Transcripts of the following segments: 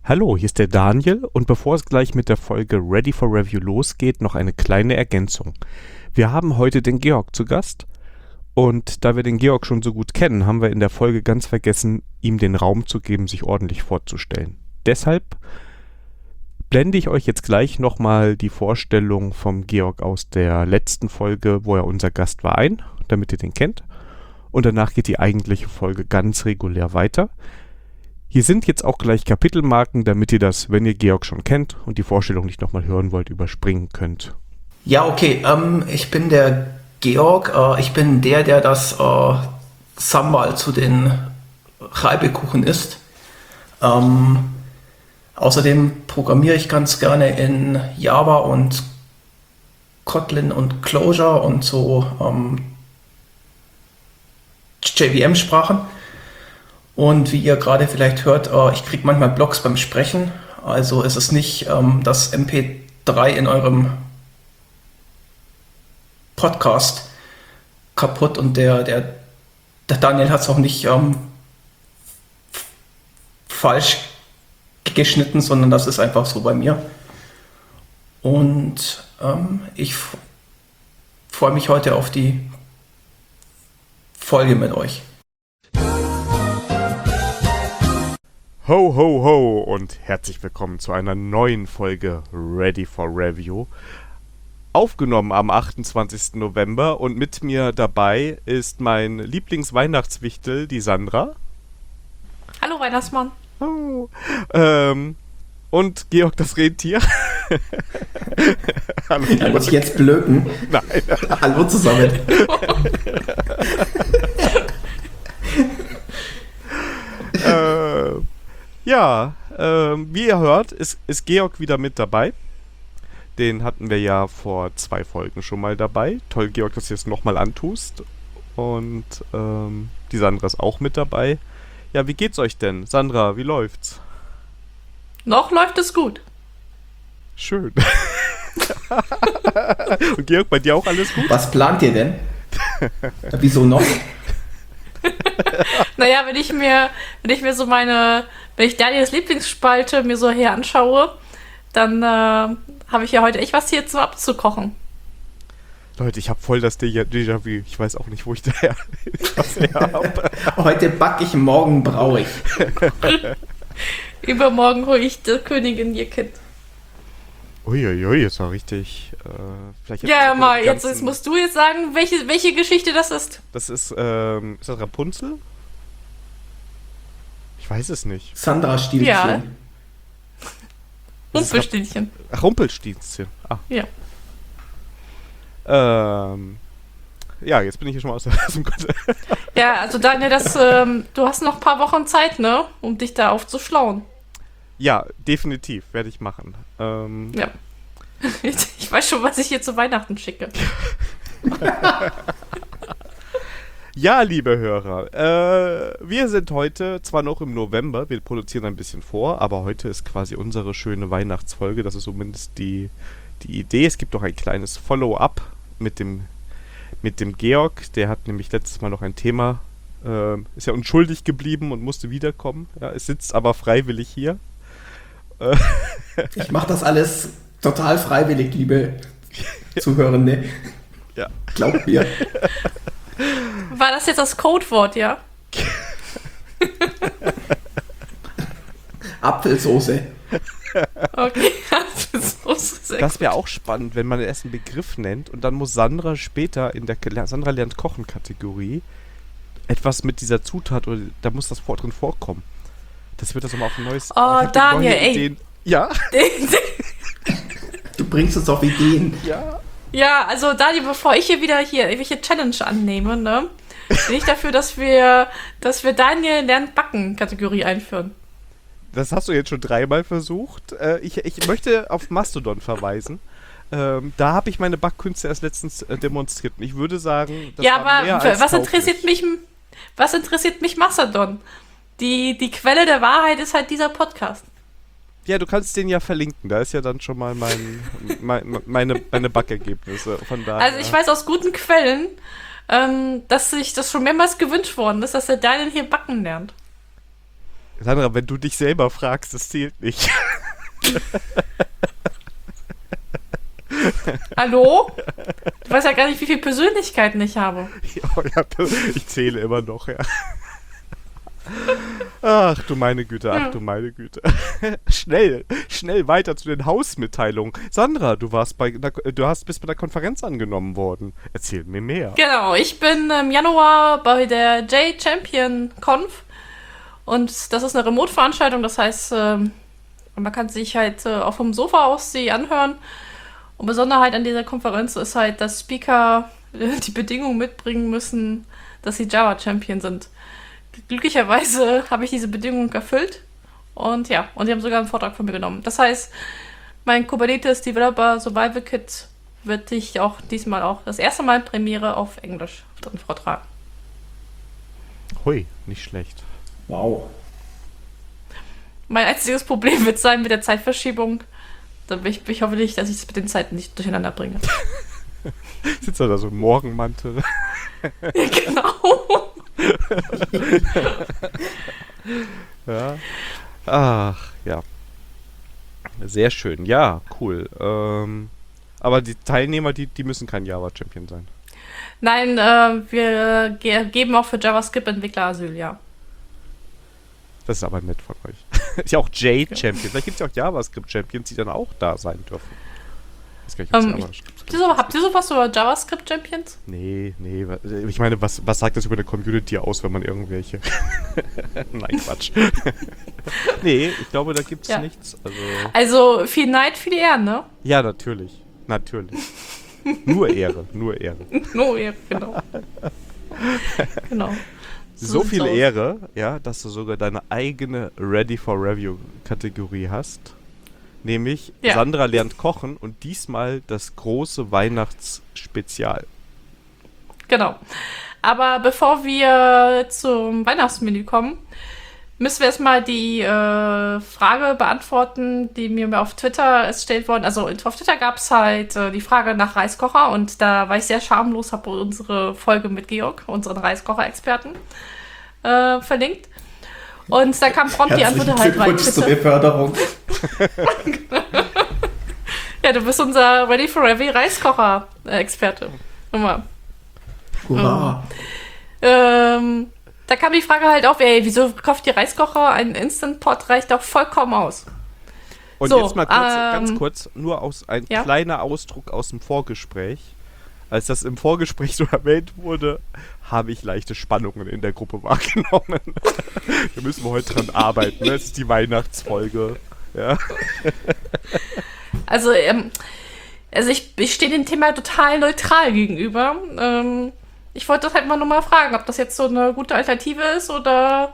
Hallo, hier ist der Daniel und bevor es gleich mit der Folge Ready for Review losgeht, noch eine kleine Ergänzung. Wir haben heute den Georg zu Gast und da wir den Georg schon so gut kennen, haben wir in der Folge ganz vergessen, ihm den Raum zu geben, sich ordentlich vorzustellen. Deshalb blende ich euch jetzt gleich nochmal die Vorstellung vom Georg aus der letzten Folge, wo er unser Gast war, ein, damit ihr den kennt. Und danach geht die eigentliche Folge ganz regulär weiter. Hier sind jetzt auch gleich Kapitelmarken, damit ihr das, wenn ihr Georg schon kennt und die Vorstellung nicht nochmal hören wollt, überspringen könnt. Ja, okay. Ich bin der Georg. Ich bin der das Sambal zu den Reibekuchen isst. Außerdem programmiere ich ganz gerne in Java und Kotlin und Clojure und so JVM-Sprachen. Und wie ihr gerade vielleicht hört, ich kriege manchmal Blogs beim Sprechen. Also ist es nicht das MP3 in eurem Podcast kaputt und der Daniel hat es auch nicht falsch geschnitten, sondern das ist einfach so bei mir. Und ich freue mich heute auf die Folge mit euch. Ho, ho, ho und herzlich willkommen zu einer neuen Folge Ready for Review. Aufgenommen am 28. November und mit mir dabei ist mein Lieblingsweihnachtswichtel, die Sandra. Hallo Weihnachtsmann. Oh. Und Georg das Rentier. Hallo, Georg. Muss ich jetzt blöken? Nein. Hallo zusammen. Wie ihr hört, ist Georg wieder mit dabei. Den hatten wir ja vor 2 Folgen schon mal dabei. Toll, Georg, dass du es nochmal antust. Und die Sandra ist auch mit dabei. Ja, wie geht's euch denn? Sandra, wie läuft's? Noch läuft es gut. Schön. Und Georg, bei dir auch alles gut? Was plant ihr denn? Wieso noch? Naja, wenn ich Daniels Lieblingsspalte mir so hier anschaue, dann habe ich ja heute echt was hier zum abzukochen. Leute, ich habe voll das Déjà-vu. Ich weiß auch nicht, wo ich daher was her habe. Heute backe ich, morgen braue ich. Übermorgen hole ich die Königin ihr Kind. Uiuiui, das war richtig. Jetzt musst du jetzt sagen, welche Geschichte das ist. Das ist das Rapunzel? Ich weiß es nicht. Sandra Stielchen. Ja. Rumpelstilzchen. Ach, Rumpelstilzchen. Ah. Ja. Ja, jetzt bin ich hier schon mal aus dem Konzept. Ja, also Daniel, du hast noch ein paar Wochen Zeit, ne? Um dich da aufzuschlauen. Ja, definitiv. Werde ich machen. Ja. Ich weiß schon, was ich hier zu Weihnachten schicke. Ja, liebe Hörer, wir sind heute zwar noch im November, wir produzieren ein bisschen vor, aber heute ist quasi unsere schöne Weihnachtsfolge. Das ist zumindest die Idee. Es gibt auch ein kleines Follow-up mit dem Georg. Der hat nämlich letztes Mal noch ein Thema, ist ja unschuldig geblieben und musste wiederkommen. Ja, es sitzt aber freiwillig hier. Ich mache das alles total freiwillig, liebe Zuhörende. Ja. Glaubt mir. War das jetzt das Codewort, ja? Apfelsoße. Okay, Apfelsoße. Das wäre auch spannend, wenn man erst einen Begriff nennt und dann muss Sandra später in der Sandra lernt Kochen-Kategorie etwas mit dieser Zutat oder da muss das drin vorkommen. Das wird das nochmal auf ein neues... Oh, Daniel, ey. Ja? Du bringst uns auf Ideen. Ja. Ja, also Daniel, bevor ich hier irgendwelche Challenge annehme, ne, bin ich dafür, dass wir Daniel lernt Backen Kategorie einführen. Das hast du jetzt schon 3-mal versucht. Ich möchte auf Mastodon verweisen. Da habe ich meine Backkünste erst letztens demonstriert. Und ich würde sagen, das ja, war mehr aber als was interessiert mich Mastodon? Die Quelle der Wahrheit ist halt dieser Podcast. Ja, du kannst den ja verlinken. Da ist ja dann schon mal meine Backergebnisse. Von daher. Also ich weiß aus guten Quellen, dass sich das schon mehrmals gewünscht worden ist, dass der Daniel hier backen lernt. Sandra, wenn du dich selber fragst, das zählt nicht. Hallo? Du weißt ja gar nicht, wie viele Persönlichkeiten ich habe. Ja, ich zähle immer noch, ja. Ach du meine Güte, ach du meine Güte. Schnell weiter zu den Hausmitteilungen. Sandra, bist bei der Konferenz angenommen worden. Erzähl mir mehr. Genau, ich bin im Januar bei der J-Champion Conf und das ist eine Remote-Veranstaltung, das heißt, man kann sich halt auch vom Sofa aus sie anhören. Und Besonderheit an dieser Konferenz ist halt, dass Speaker die Bedingungen mitbringen müssen, dass sie Java-Champion sind. Glücklicherweise habe ich diese Bedingungen erfüllt und sie haben sogar einen Vortrag von mir genommen. Das heißt, mein Kubernetes Developer Survival Kit wird ich auch diesmal auch das erste Mal in Premiere auf Englisch drin vortragen. Hui, nicht schlecht. Wow. Mein einziges Problem wird sein mit der Zeitverschiebung. Ich hoffe nicht, dass ich es mit den Zeiten nicht durcheinander bringe. Sitzt da so ein Morgenmantel? Ja, genau. Ja. Ach, ja. Sehr schön. Ja, cool. Aber die Teilnehmer, die müssen kein Java-Champion sein. Nein, wir geben auch für JavaScript-Entwickler Asyl, ja. Das ist aber nett von euch. Ist ja auch J-Champion. Vielleicht gibt es ja auch JavaScript-Champions, die dann auch da sein dürfen. Habt ihr sowas über JavaScript-Champions? Nee. Ich meine, was sagt das über eine Community aus, wenn man irgendwelche... Nein, Quatsch. Nee, ich glaube, da gibt es nichts. Also viel Neid, viel Ehren, ne? Ja, natürlich. Nur Ehre. Nur Ehre, genau. Genau. So viel Ehre, ja, dass du sogar deine eigene Ready for Review Kategorie hast. Nämlich Sandra lernt kochen und diesmal das große Weihnachtsspezial. Genau. Aber bevor wir zum Weihnachtsmenü kommen, müssen wir erstmal die Frage beantworten, die mir auf Twitter gestellt worden. Also auf Twitter gab es halt die Frage nach Reiskocher und da war ich sehr schamlos, habe unsere Folge mit Georg, unseren Reiskocher-Experten, verlinkt. Und da kam prompt die Antwort halt rein. Zur Beförderung. Ja, du bist unser Ready for Review Reiskocher-Experte. Hurra. Da kam die Frage halt auf, wieso kauft ihr Reiskocher? Ein Instant Pot reicht doch vollkommen aus. Und so, jetzt mal ganz kurz, nur ein kleiner Ausdruck aus dem Vorgespräch. Als das im Vorgespräch so erwähnt wurde, habe ich leichte Spannungen in der Gruppe wahrgenommen. Da müssen wir heute dran arbeiten. Ne? Es ist die Weihnachtsfolge. Ja. Also ich stehe dem Thema total neutral gegenüber. Ich wollte das halt mal nochmal fragen, ob das jetzt so eine gute Alternative ist oder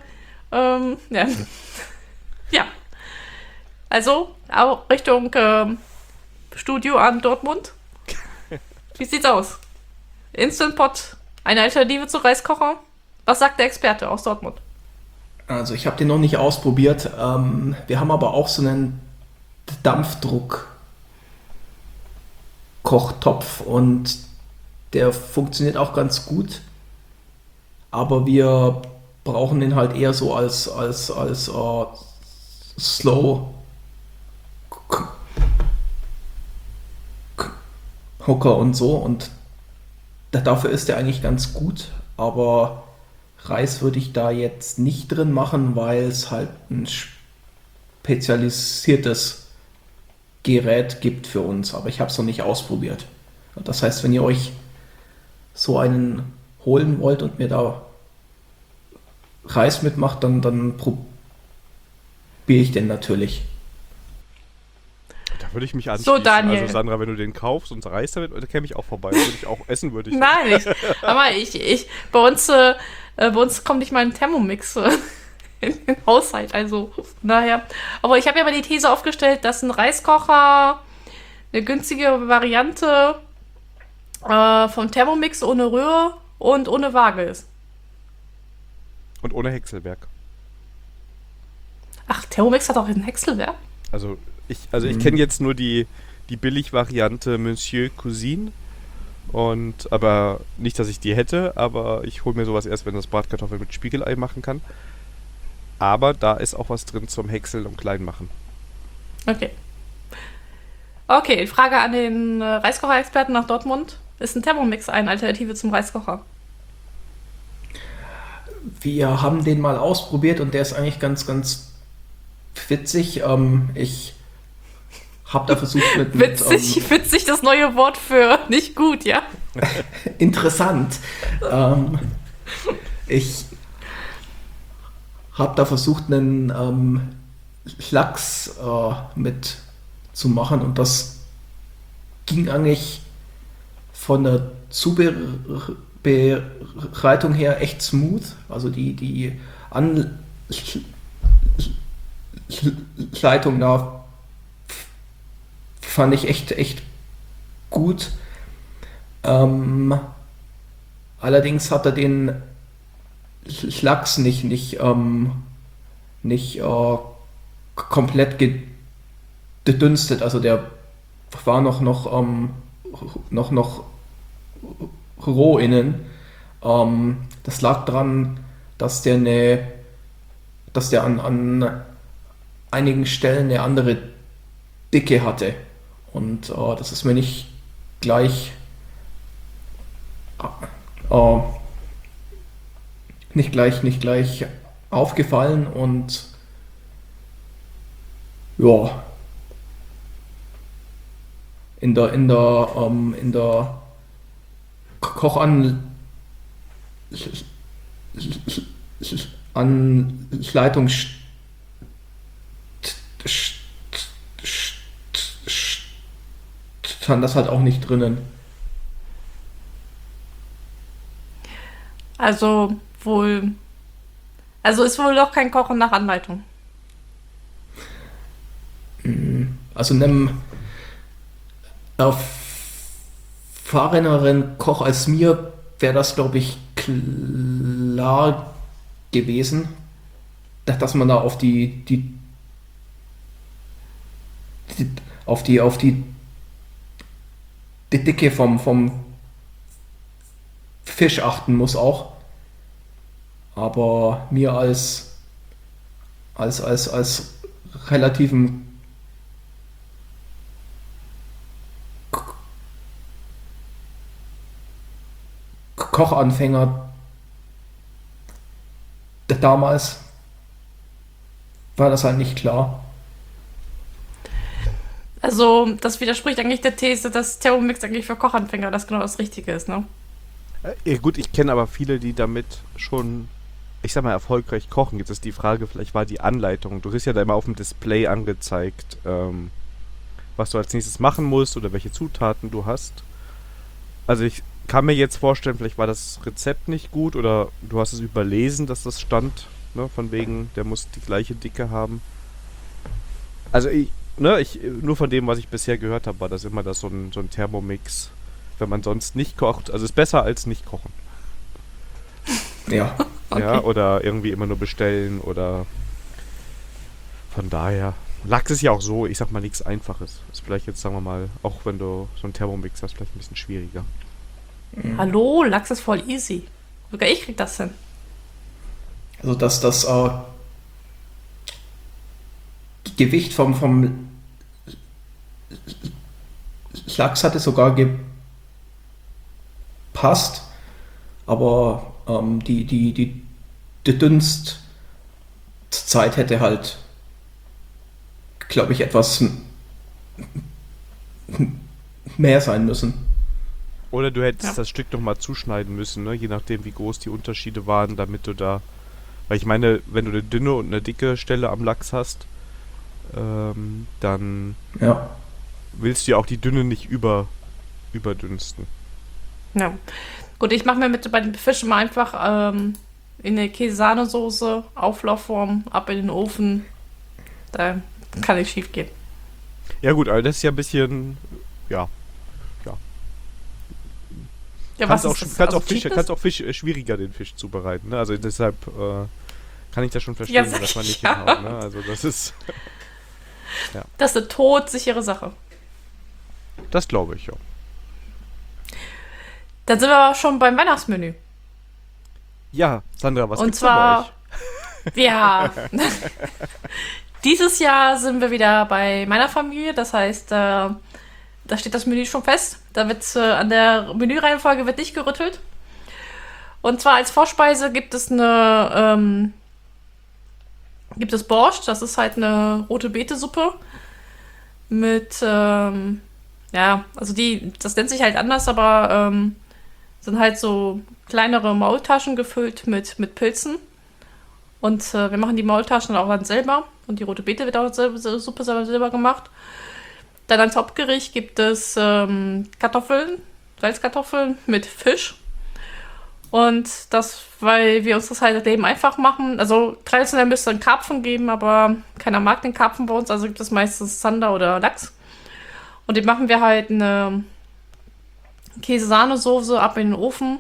ja. Also auch Richtung Studio an Dortmund. Wie sieht's aus? Instant Pot, eine Alternative zu Reiskocher? Was sagt der Experte aus Dortmund? Also ich habe den noch nicht ausprobiert. Wir haben aber auch so einen Dampfdruck-Kochtopf und der funktioniert auch ganz gut. Aber wir brauchen den halt eher so als Slow Hocker und so, und dafür ist der eigentlich ganz gut, aber Reis würde ich da jetzt nicht drin machen, weil es halt ein spezialisiertes Gerät gibt für uns, aber ich habe es noch nicht ausprobiert. Das heißt, wenn ihr euch so einen holen wollt und mir da Reis mitmacht, dann probiere ich den natürlich. Da würde ich mich anschließen. So, Daniel. Also Sandra, wenn du den kaufst und Reis damit, da käme ich auch vorbei. Würde ich auch essen, würde ich. Nein, bei uns kommt nicht mal ein Thermomix in den Haushalt, also naja. Aber ich habe ja mal die These aufgestellt, dass ein Reiskocher eine günstige Variante vom Thermomix ohne Röhre und ohne Waage ist. Und ohne Häckselwerk. Ach, Thermomix hat auch ein Häckselwerk? Also ich kenne jetzt nur die Billig-Variante Monsieur Cuisine. Aber nicht, dass ich die hätte, aber ich hole mir sowas erst, wenn das Bratkartoffeln mit Spiegelei machen kann. Aber da ist auch was drin zum Häckseln und Kleinmachen. Okay. Okay, Frage an den Reiskocher-Experten nach Dortmund. Ist ein Thermomix eine Alternative zum Reiskocher? Wir haben den mal ausprobiert und der ist eigentlich ganz, ganz witzig. Ich habe da versucht Witzig, das neue Wort für nicht gut, ja? interessant. Ich habe da versucht, einen Lachs mit zu machen und das ging eigentlich von der Zubereitung her echt smooth. Also die Anleitung da fand ich echt gut. Allerdings hat er den Lachs nicht komplett gedünstet. Also der war noch roh innen. Das lag daran, dass der an einigen Stellen eine andere Dicke hatte. Und das ist mir nicht gleich aufgefallen und ja, in der Kochanleitung stand das halt auch nicht drinnen. Also ist wohl doch kein Kochen nach Anleitung. Also einem erfahreneren Koch als mir wäre das, glaube ich, klar gewesen, dass man da auf die Dicke vom Fisch achten muss auch. Aber mir als relativen Kochanfänger damals war das halt nicht klar. Also, das widerspricht eigentlich der These, dass Thermomix eigentlich für Kochanfänger das genau das Richtige ist, ne? Ja, gut, ich kenne aber viele, die damit schon, ich sag mal, erfolgreich kochen. Jetzt ist die Frage, vielleicht war die Anleitung. Du kriegst ja da immer auf dem Display angezeigt, was du als nächstes machen musst oder welche Zutaten du hast. Also ich kann mir jetzt vorstellen, vielleicht war das Rezept nicht gut oder du hast es überlesen, dass das stand, ne, von wegen, der muss die gleiche Dicke haben. Also nur von dem, was ich bisher gehört habe, war das immer so ein Thermomix, wenn man sonst nicht kocht. Also ist besser als nicht kochen. Ja. Okay. Ja, oder irgendwie immer nur bestellen oder von daher. Lachs ist ja auch so, ich sag mal, nichts Einfaches. Ist vielleicht jetzt, sagen wir mal, auch wenn du so einen Thermomix hast, vielleicht ein bisschen schwieriger. Hallo, Lachs ist voll easy. Sogar ich krieg das hin. Also das Gewicht vom Lachs hatte sogar gepasst, aber die Dünstzeit hätte halt, glaube ich, etwas mehr sein müssen. Oder du hättest das Stück nochmal zuschneiden müssen, ne? Je nachdem, wie groß die Unterschiede waren, damit du da... Weil ich meine, wenn du eine dünne und eine dicke Stelle am Lachs hast, dann willst du ja auch die dünne nicht überdünsten. Ja. Gut, ich mache mir bei den Fischen mal einfach in eine Käse-Sahnesoße, Auflaufform, ab in den Ofen. Da kann nicht schief gehen. Ja gut, aber das ist ja ein bisschen... Ja, was kannst auch Fisch schwieriger den Fisch zubereiten, ne? Also deshalb kann ich das schon verstehen, dass man nicht hinhaut, ne? Also das ist das ist eine todsichere Sache. Das glaube ich, ja. Dann sind wir aber schon beim Weihnachtsmenü. Ja, Sandra, was Und gibt's zwar, bei euch? Ja. Dieses Jahr sind wir wieder bei meiner Familie. Das heißt, da steht das Menü schon fest. Da wird an der Menüreihenfolge wird nicht gerüttelt. Und zwar als Vorspeise gibt es gibt es Borscht. Das ist halt eine rote Beete-Suppe mit, ja, also das nennt sich halt anders, aber sind halt so kleinere Maultaschen gefüllt mit Pilzen. Und wir machen die Maultaschen auch dann selber. Und die rote Beete wird auch Suppe selber gemacht. Dann als Hauptgericht gibt es Kartoffeln, Salzkartoffeln mit Fisch. Und das, weil wir uns das halt Leben einfach machen. Also traditionell müsste es einen Karpfen geben, aber keiner mag den Karpfen bei uns. Also gibt es meistens Zander oder Lachs. Und den machen wir halt eine Käse-Sahne-Soße ab in den Ofen.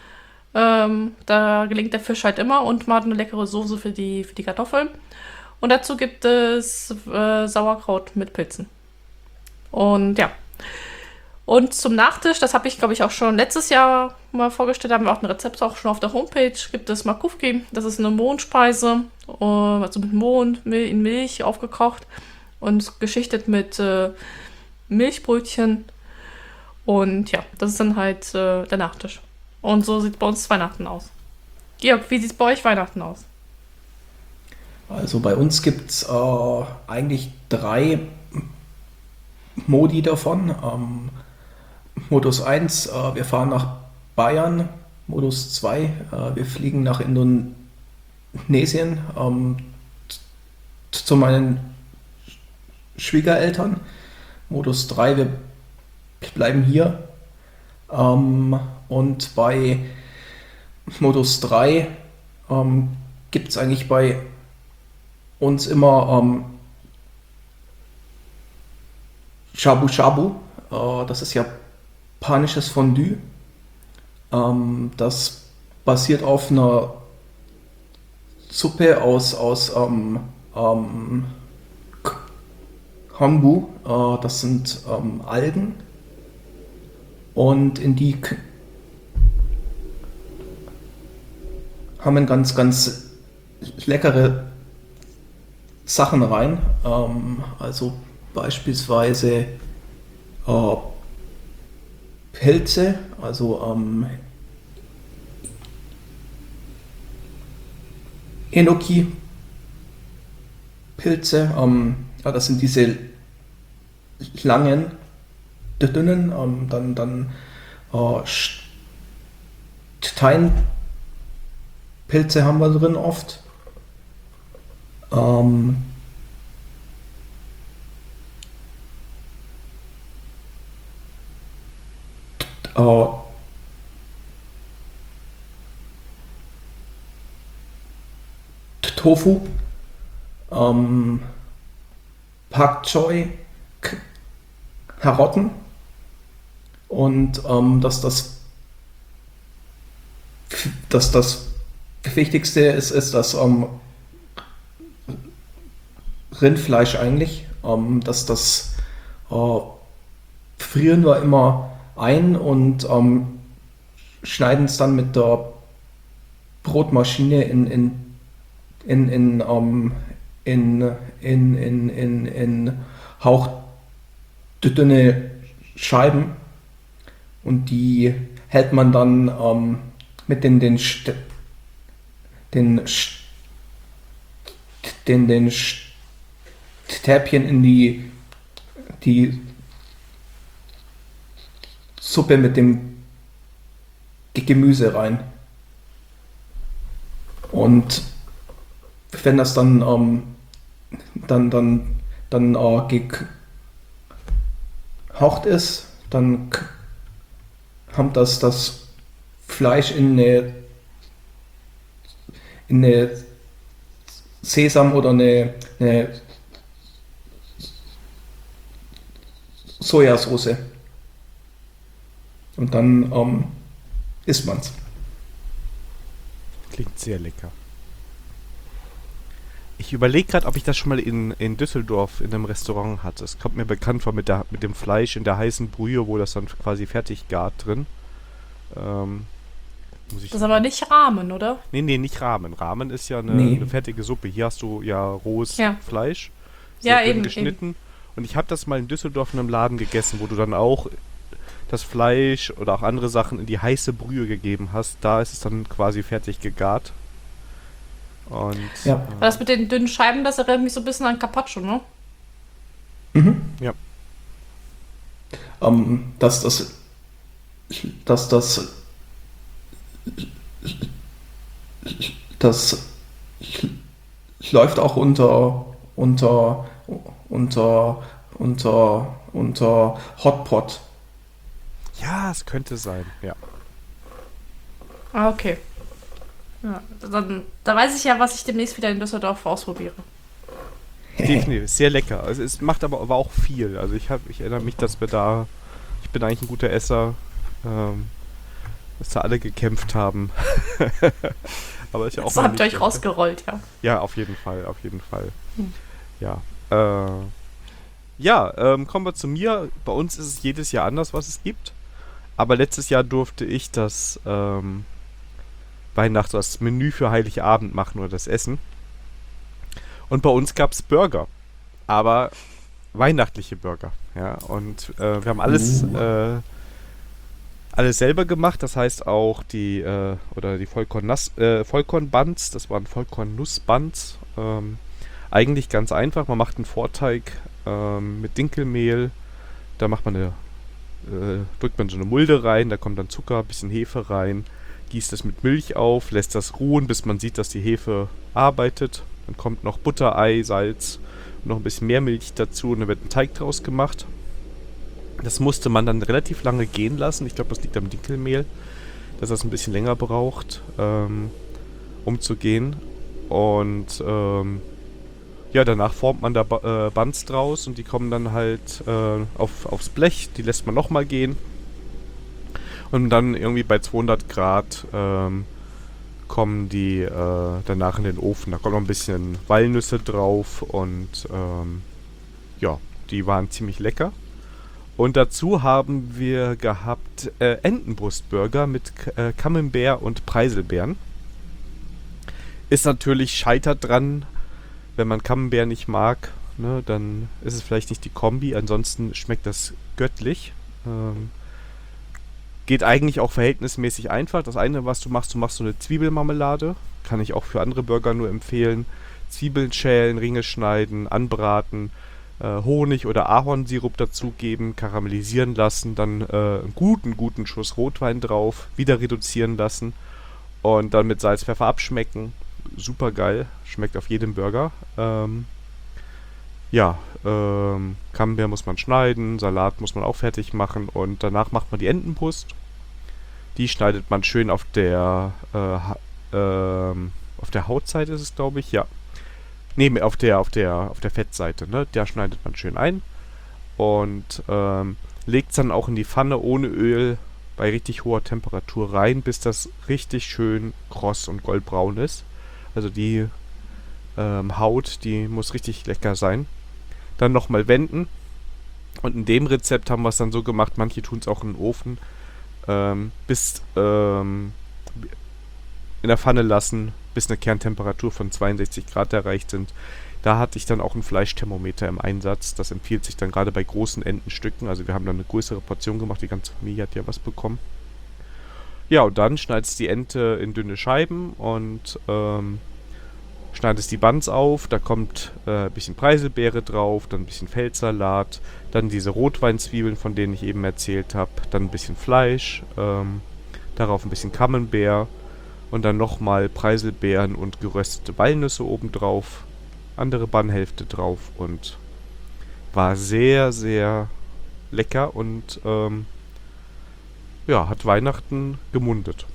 Da gelingt der Fisch halt immer und man hat eine leckere Soße für die Kartoffeln. Und dazu gibt es Sauerkraut mit Pilzen. Und ja. Und zum Nachtisch, das habe ich, glaube ich, auch schon letztes Jahr mal vorgestellt, haben wir auch ein Rezept auch schon auf der Homepage, gibt es Makufki. Das ist eine Mohnspeise, also mit Mohn in Milch aufgekocht und geschichtet mit Milchbrötchen. Und ja, das ist dann halt der Nachtisch. Und so sieht bei uns Weihnachten aus. Georg, wie sieht es bei euch Weihnachten aus? Also bei uns gibt es eigentlich 3 Modi davon. Modus 1, wir fahren nach Bayern. Modus 2, wir fliegen nach Indonesien zu meinen Schwiegereltern. Modus 3, wir bleiben hier. Und bei Modus 3 gibt es eigentlich bei uns immer Shabu Shabu. Das ist japanisches Fondue. Das basiert auf einer Suppe aus Kombu. Das sind Algen. Und in die haben wir ganz, ganz leckere Sachen rein. Also beispielsweise Pilze, also Enoki-Pilze. Ja, das sind diese langen, dünnen, dann Steinpilze haben wir drin oft. Tofu, Pak Choi, Karotten und das Wichtigste ist das Rindfleisch eigentlich. Das frieren wir immer ein und schneiden es dann mit der Brotmaschine in hauchdünne Scheiben und die hält man dann mit den Stäbchen in die Suppe mit dem Gemüse rein. Und wenn das dann gekocht ist, dann kommt das Fleisch in eine Sesam oder eine Sojasauce. Und dann isst man's. Klingt sehr lecker. Ich überlege gerade, ob ich das schon mal in Düsseldorf in einem Restaurant hatte. Es kommt mir bekannt vor mit dem Fleisch in der heißen Brühe, wo das dann quasi fertig gart drin. Muss ich Das ist aber nicht Ramen, oder? Nee, nicht Ramen. Ramen ist ja Nee. eine fertige Suppe. Hier hast du ja rohes Ja. Fleisch, Ja, dünn eben, geschnitten. Und ich habe das mal in Düsseldorf in einem Laden gegessen, wo du dann auch das Fleisch oder auch andere Sachen in die heiße Brühe gegeben hast. Da ist es dann quasi fertig gegart. Und Ja. Aber das mit den dünnen Scheiben, das erinnert mich so ein bisschen an Carpaccio, ne? ja. Dass das das läuft auch unter Hotpot. Ja, es könnte sein, ja. Ah, okay. Ja, da weiß ich ja, was ich demnächst wieder in Düsseldorf ausprobiere. Definitiv, sehr lecker. Also es macht aber auch viel. Also ich erinnere mich, dass ich bin eigentlich ein guter Esser, dass da alle gekämpft haben. Aber ist ja auch Das mal habt ihr nicht euch schlecht. rausgerollt, ja. Ja, auf jeden Fall, auf jeden Fall. Hm. Ja. Kommen wir zu mir. Bei uns ist es jedes Jahr anders, was es gibt. Aber letztes Jahr durfte ich das das Menü für Heiligabend machen oder das Essen. Und bei uns gab es Burger. Aber weihnachtliche Burger. Ja, und wir haben alles selber gemacht. Das heißt auch die Vollkorn-Buns. Das waren Vollkorn-Nuss-Buns. Eigentlich ganz einfach. Man macht einen Vorteig mit Dinkelmehl. Da drückt man so eine Mulde rein. Da kommt dann Zucker, ein bisschen Hefe rein. Gießt es mit Milch auf, lässt das ruhen, bis man sieht, dass die Hefe arbeitet. Dann kommt noch Butter, Ei, Salz und noch ein bisschen mehr Milch dazu und dann wird ein Teig draus gemacht. Das musste man dann relativ lange gehen lassen. Ich glaube, das liegt am Dinkelmehl, dass das ein bisschen länger braucht, um zu gehen. Und danach formt man da Buns draus und die kommen dann halt aufs Blech. Die lässt man nochmal gehen. Und dann irgendwie bei 200 Grad kommen die danach in den Ofen. Da kommt noch ein bisschen Walnüsse drauf und die waren ziemlich lecker. Und dazu haben wir gehabt Entenbrustburger mit Camembert und Preiselbeeren. Ist natürlich scheitert dran, wenn man Camembert nicht mag, ne, dann ist es vielleicht nicht die Kombi. Ansonsten schmeckt das göttlich. Geht eigentlich auch verhältnismäßig einfach. Das eine, was du machst so eine Zwiebelmarmelade. Kann ich auch für andere Burger nur empfehlen. Zwiebeln schälen, Ringe schneiden, anbraten, Honig oder Ahornsirup dazugeben, karamellisieren lassen, dann einen guten Schuss Rotwein drauf, wieder reduzieren lassen und dann mit Salz, Pfeffer abschmecken. Super geil, schmeckt auf jedem Burger. Camembert muss man schneiden, Salat muss man auch fertig machen und danach macht man die Entenbrust. Die schneidet man schön auf der Hautseite ist es, glaube ich, ja. Nee, auf der Fettseite, ne? Da schneidet man schön ein und legt es dann auch in die Pfanne ohne Öl bei richtig hoher Temperatur rein, bis das richtig schön kross und goldbraun ist. Also die Haut, die muss richtig lecker sein. Dann nochmal wenden. Und in dem Rezept haben wir es dann so gemacht, manche tun es auch in den Ofen, bis in der Pfanne lassen, bis eine Kerntemperatur von 62 Grad erreicht sind. Da hatte ich dann auch ein Fleischthermometer im Einsatz. Das empfiehlt sich dann gerade bei großen Entenstücken. Also wir haben dann eine größere Portion gemacht, die ganze Familie hat ja was bekommen. Ja, und dann schneidest du die Ente in dünne Scheiben und schneidest die Buns auf, da kommt ein bisschen Preiselbeere drauf, dann ein bisschen Feldsalat, dann diese Rotweinzwiebeln, von denen ich eben erzählt habe, dann ein bisschen Fleisch, darauf ein bisschen Camembert und dann nochmal Preiselbeeren und geröstete Walnüsse obendrauf, andere Bannhälfte drauf und war sehr, sehr lecker und hat Weihnachten gemundet.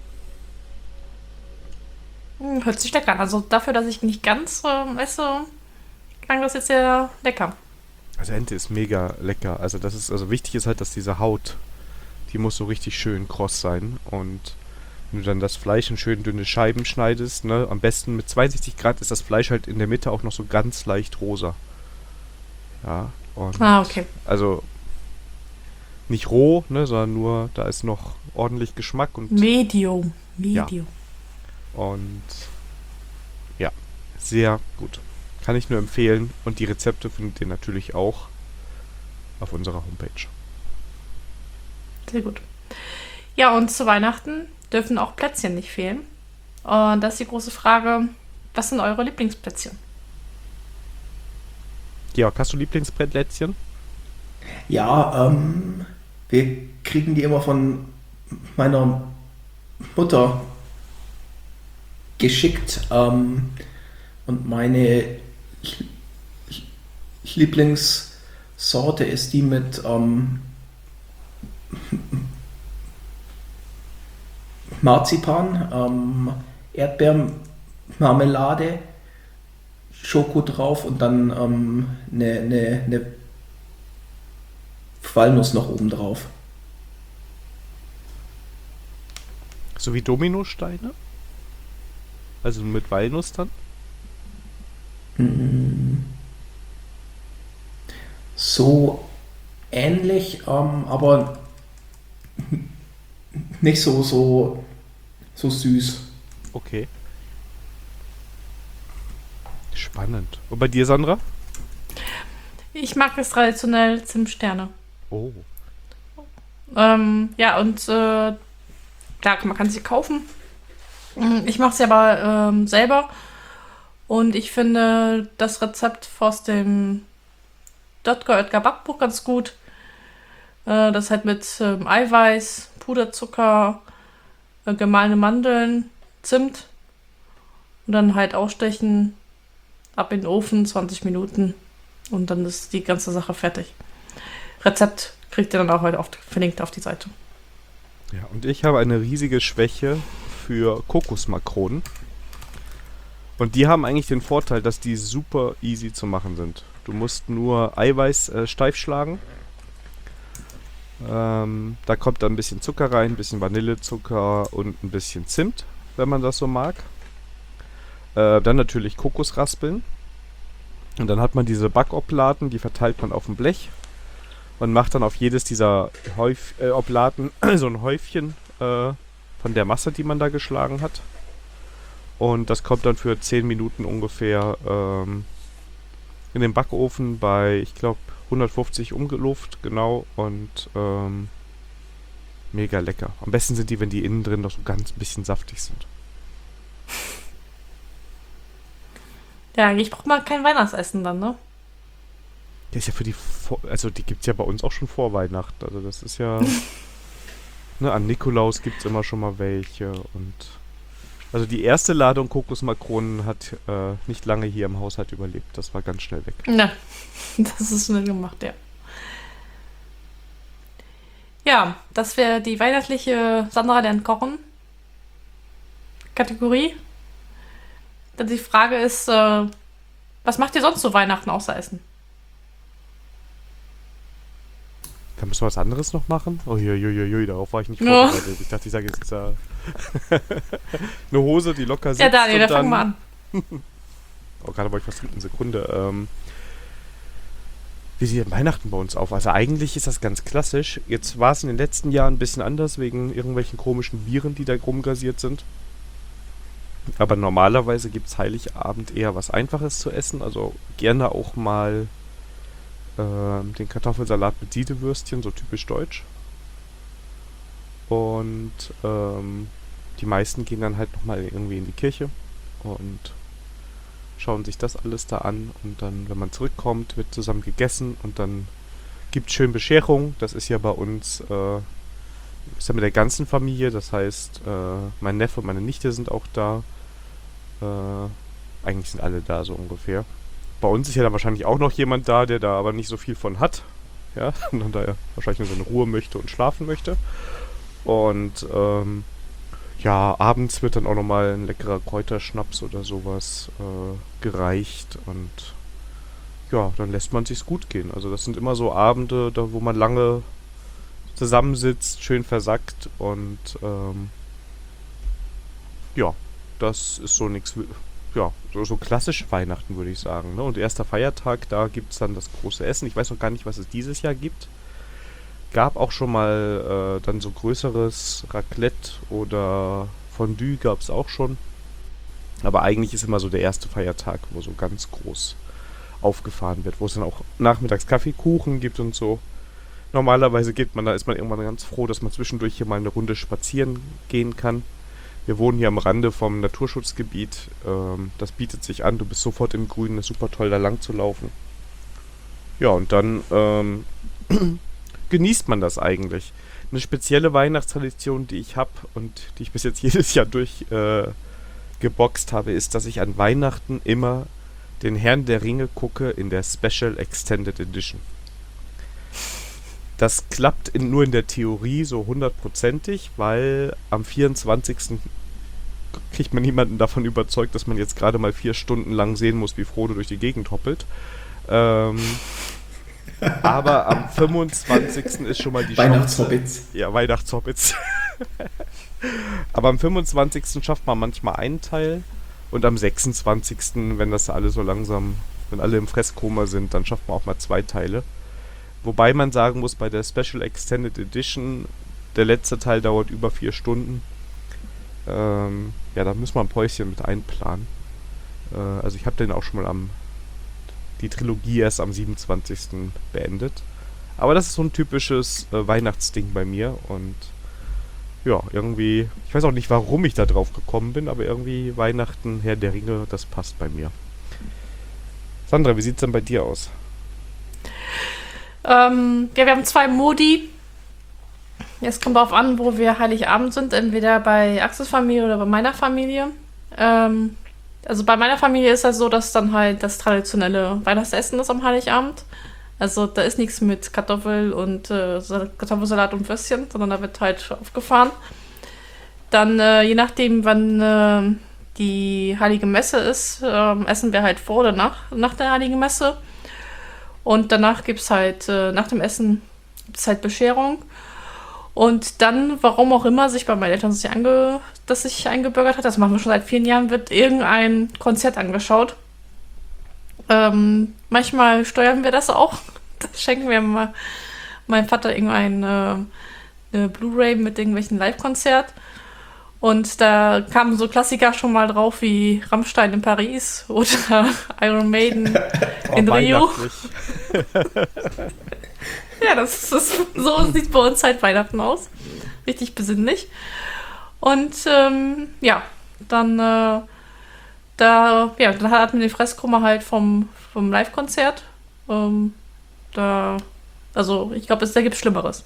Hört sich lecker an. Also dafür, dass ich nicht ganz esse, klang das jetzt sehr lecker. Also Ente ist mega lecker. Also wichtig ist halt, dass diese Haut, die muss so richtig schön kross sein. Und wenn du dann das Fleisch in schön dünne Scheiben schneidest, ne, am besten mit 62 Grad ist das Fleisch halt in der Mitte auch noch so ganz leicht rosa. Ja, und okay. also nicht roh, ne, sondern nur, da ist noch ordentlich Geschmack und Medium. Ja. Und ja, sehr gut. Kann ich nur empfehlen. Und die Rezepte findet ihr natürlich auch auf unserer Homepage. Sehr gut. Ja, und zu Weihnachten dürfen auch Plätzchen nicht fehlen. Und das ist die große Frage, was sind eure Lieblingsplätzchen? Georg, hast du Lieblingsplätzchen? Ja, wir kriegen die immer von meiner Mutter geschickt. Und meine Lieblingssorte ist die mit Marzipan, Erdbeermarmelade, Schoko drauf und dann eine Walnuss noch oben drauf. So wie Dominosteine? Also mit Walnuss dann? So ähnlich, aber nicht so süß. Okay. Spannend. Und bei dir, Sandra? Ich mag es traditionell Zimtsterne. Oh. Ja, und klar, man kann sie kaufen. Ich mache sie aber selber. Und ich finde das Rezept aus dem Dotger Oetker Backbuch ganz gut. Das halt mit Eiweiß, Puderzucker, gemahlene Mandeln, Zimt. Und dann halt ausstechen, ab in den Ofen, 20 Minuten. Und dann ist die ganze Sache fertig. Rezept kriegt ihr dann auch heute verlinkt auf die Seite. Ja, und ich habe eine riesige Schwäche für Kokosmakronen. Und die haben eigentlich den Vorteil, dass die super easy zu machen sind. Du musst nur Eiweiß steif schlagen. Da kommt dann ein bisschen Zucker rein, ein bisschen Vanillezucker und ein bisschen Zimt, wenn man das so mag. Dann natürlich Kokos raspeln. Und dann hat man diese Backoblaten, die verteilt man auf dem Blech. Man macht dann auf jedes dieser Oblaten so ein Häufchen von der Masse, die man da geschlagen hat. Und das kommt dann für 10 Minuten ungefähr in den Backofen bei, ich glaube, 150 Umluft, genau. Und mega lecker. Am besten sind die, wenn die innen drin noch so ganz bisschen saftig sind. Ja, ich brauche mal kein Weihnachtsessen dann, ne? Der ist ja für die, also die gibt es ja bei uns auch schon vor Weihnachten. Also das ist ja, ne, an Nikolaus gibt es immer schon mal welche. Und also die erste Ladung Kokosmakronen hat nicht lange hier im Haushalt überlebt. Das war ganz schnell weg. Ja, das ist schnell gemacht, ja. Ja, das wäre die weihnachtliche Sandra lernt kochen Kategorie. Dann die Frage ist, was macht ihr sonst zu Weihnachten außer Essen? Da müssen wir was anderes noch machen? Oh, darauf war ich nicht Ja. vorbereitet. Ich dachte, ich sage jetzt eine Hose, die locker sitzt. Ja, Daniel, und dann fangen wir an. Oh, gerade wollte ich was trinken, eine Sekunde. Wie sieht denn Weihnachten bei uns auf? Also eigentlich ist das ganz klassisch. Jetzt war es in den letzten Jahren ein bisschen anders, wegen irgendwelchen komischen Viren, die da rumgrasiert sind. Aber normalerweise gibt es Heiligabend eher was Einfaches zu essen. Also gerne auch mal den Kartoffelsalat mit Siedewürstchen, so typisch deutsch. Und die meisten gehen dann halt nochmal irgendwie in die Kirche und schauen sich das alles da an. Und dann, wenn man zurückkommt, wird zusammen gegessen und dann gibt es schön Bescherung. Das ist ja bei uns ist ja mit der ganzen Familie. Das heißt, mein Neffe und meine Nichte sind auch da. Eigentlich sind alle da so ungefähr. Bei uns ist ja dann wahrscheinlich auch noch jemand da, der da aber nicht so viel von hat. Ja, und da er wahrscheinlich nur seine Ruhe möchte und schlafen möchte. Und ja, abends wird dann auch nochmal ein leckerer Kräuterschnaps oder sowas gereicht. Und ja, dann lässt man sich's gut gehen. Also das sind immer so Abende, da, wo man lange zusammensitzt, schön versackt. Und ja, das ist so nichts... Ja, so klassisch Weihnachten, würde ich sagen. Ne? Und erster Feiertag, da gibt es dann das große Essen. Ich weiß noch gar nicht, was es dieses Jahr gibt. Gab auch schon mal dann so größeres Raclette oder Fondue gab es auch schon. Aber eigentlich ist immer so der erste Feiertag, wo so ganz groß aufgefahren wird, wo es dann auch nachmittags Kaffeekuchen gibt und so. Normalerweise ist man irgendwann ganz froh, dass man zwischendurch hier mal eine Runde spazieren gehen kann. Wir wohnen hier am Rande vom Naturschutzgebiet. Das bietet sich an, du bist sofort im Grünen, ist super toll da lang zu laufen. Ja, und dann genießt man das eigentlich. Eine spezielle Weihnachtstradition, die ich habe und die ich bis jetzt jedes Jahr durchgeboxt habe, ist, dass ich an Weihnachten immer den Herrn der Ringe gucke in der Special Extended Edition. Das klappt nur in der Theorie so 100%ig, weil am 24. kriegt man niemanden davon überzeugt, dass man jetzt gerade mal 4 Stunden lang sehen muss, wie Frodo durch die Gegend hoppelt. Aber am 25. ist schon mal die Weihnachtshobbits. Ja, Weihnachtshobbits. Aber am 25. schafft man manchmal einen Teil und am 26., wenn das alle so langsam, wenn alle im Fresskoma sind, dann schafft man auch mal 2 Teile. Wobei man sagen muss, bei der Special Extended Edition, der letzte Teil dauert über 4 Stunden. Ja, da muss man ein Päuschen mit einplanen. Also ich habe den auch schon mal die Trilogie erst am 27. beendet. Aber das ist so ein typisches Weihnachtsding bei mir und ja, irgendwie, ich weiß auch nicht, warum ich da drauf gekommen bin, aber irgendwie Weihnachten, Herr der Ringe, das passt bei mir. Sandra, wie sieht's denn bei dir aus? Ja, wir haben 2 Modi. Es kommt darauf an, wo wir Heiligabend sind. Entweder bei Axels Familie oder bei meiner Familie. Also bei meiner Familie ist das so, dass dann halt das traditionelle Weihnachtsessen ist am Heiligabend. Also da ist nichts mit Kartoffel und Kartoffelsalat und Würstchen, sondern da wird halt aufgefahren. Dann, je nachdem, wann die Heilige Messe ist, essen wir halt vor oder nach der Heiligen Messe. Und danach gibt es halt, nach dem Essen gibt's halt Bescherung. Und dann, warum auch immer, sich bei meinen Eltern das sich eingebürgert hat, das machen wir schon seit 4 Jahren, wird irgendein Konzert angeschaut. Manchmal steuern wir das auch. Das schenken wir mal meinem Vater eine Blu-ray mit irgendwelchen Live-Konzert. Und da kamen so Klassiker schon mal drauf wie Rammstein in Paris oder Iron Maiden in Rio. Ja, so sieht bei uns halt Weihnachten aus. Richtig besinnlich. Und ja, dann hatten wir den Fresskummer halt vom Live-Konzert. Also ich glaube, da gibt es Schlimmeres.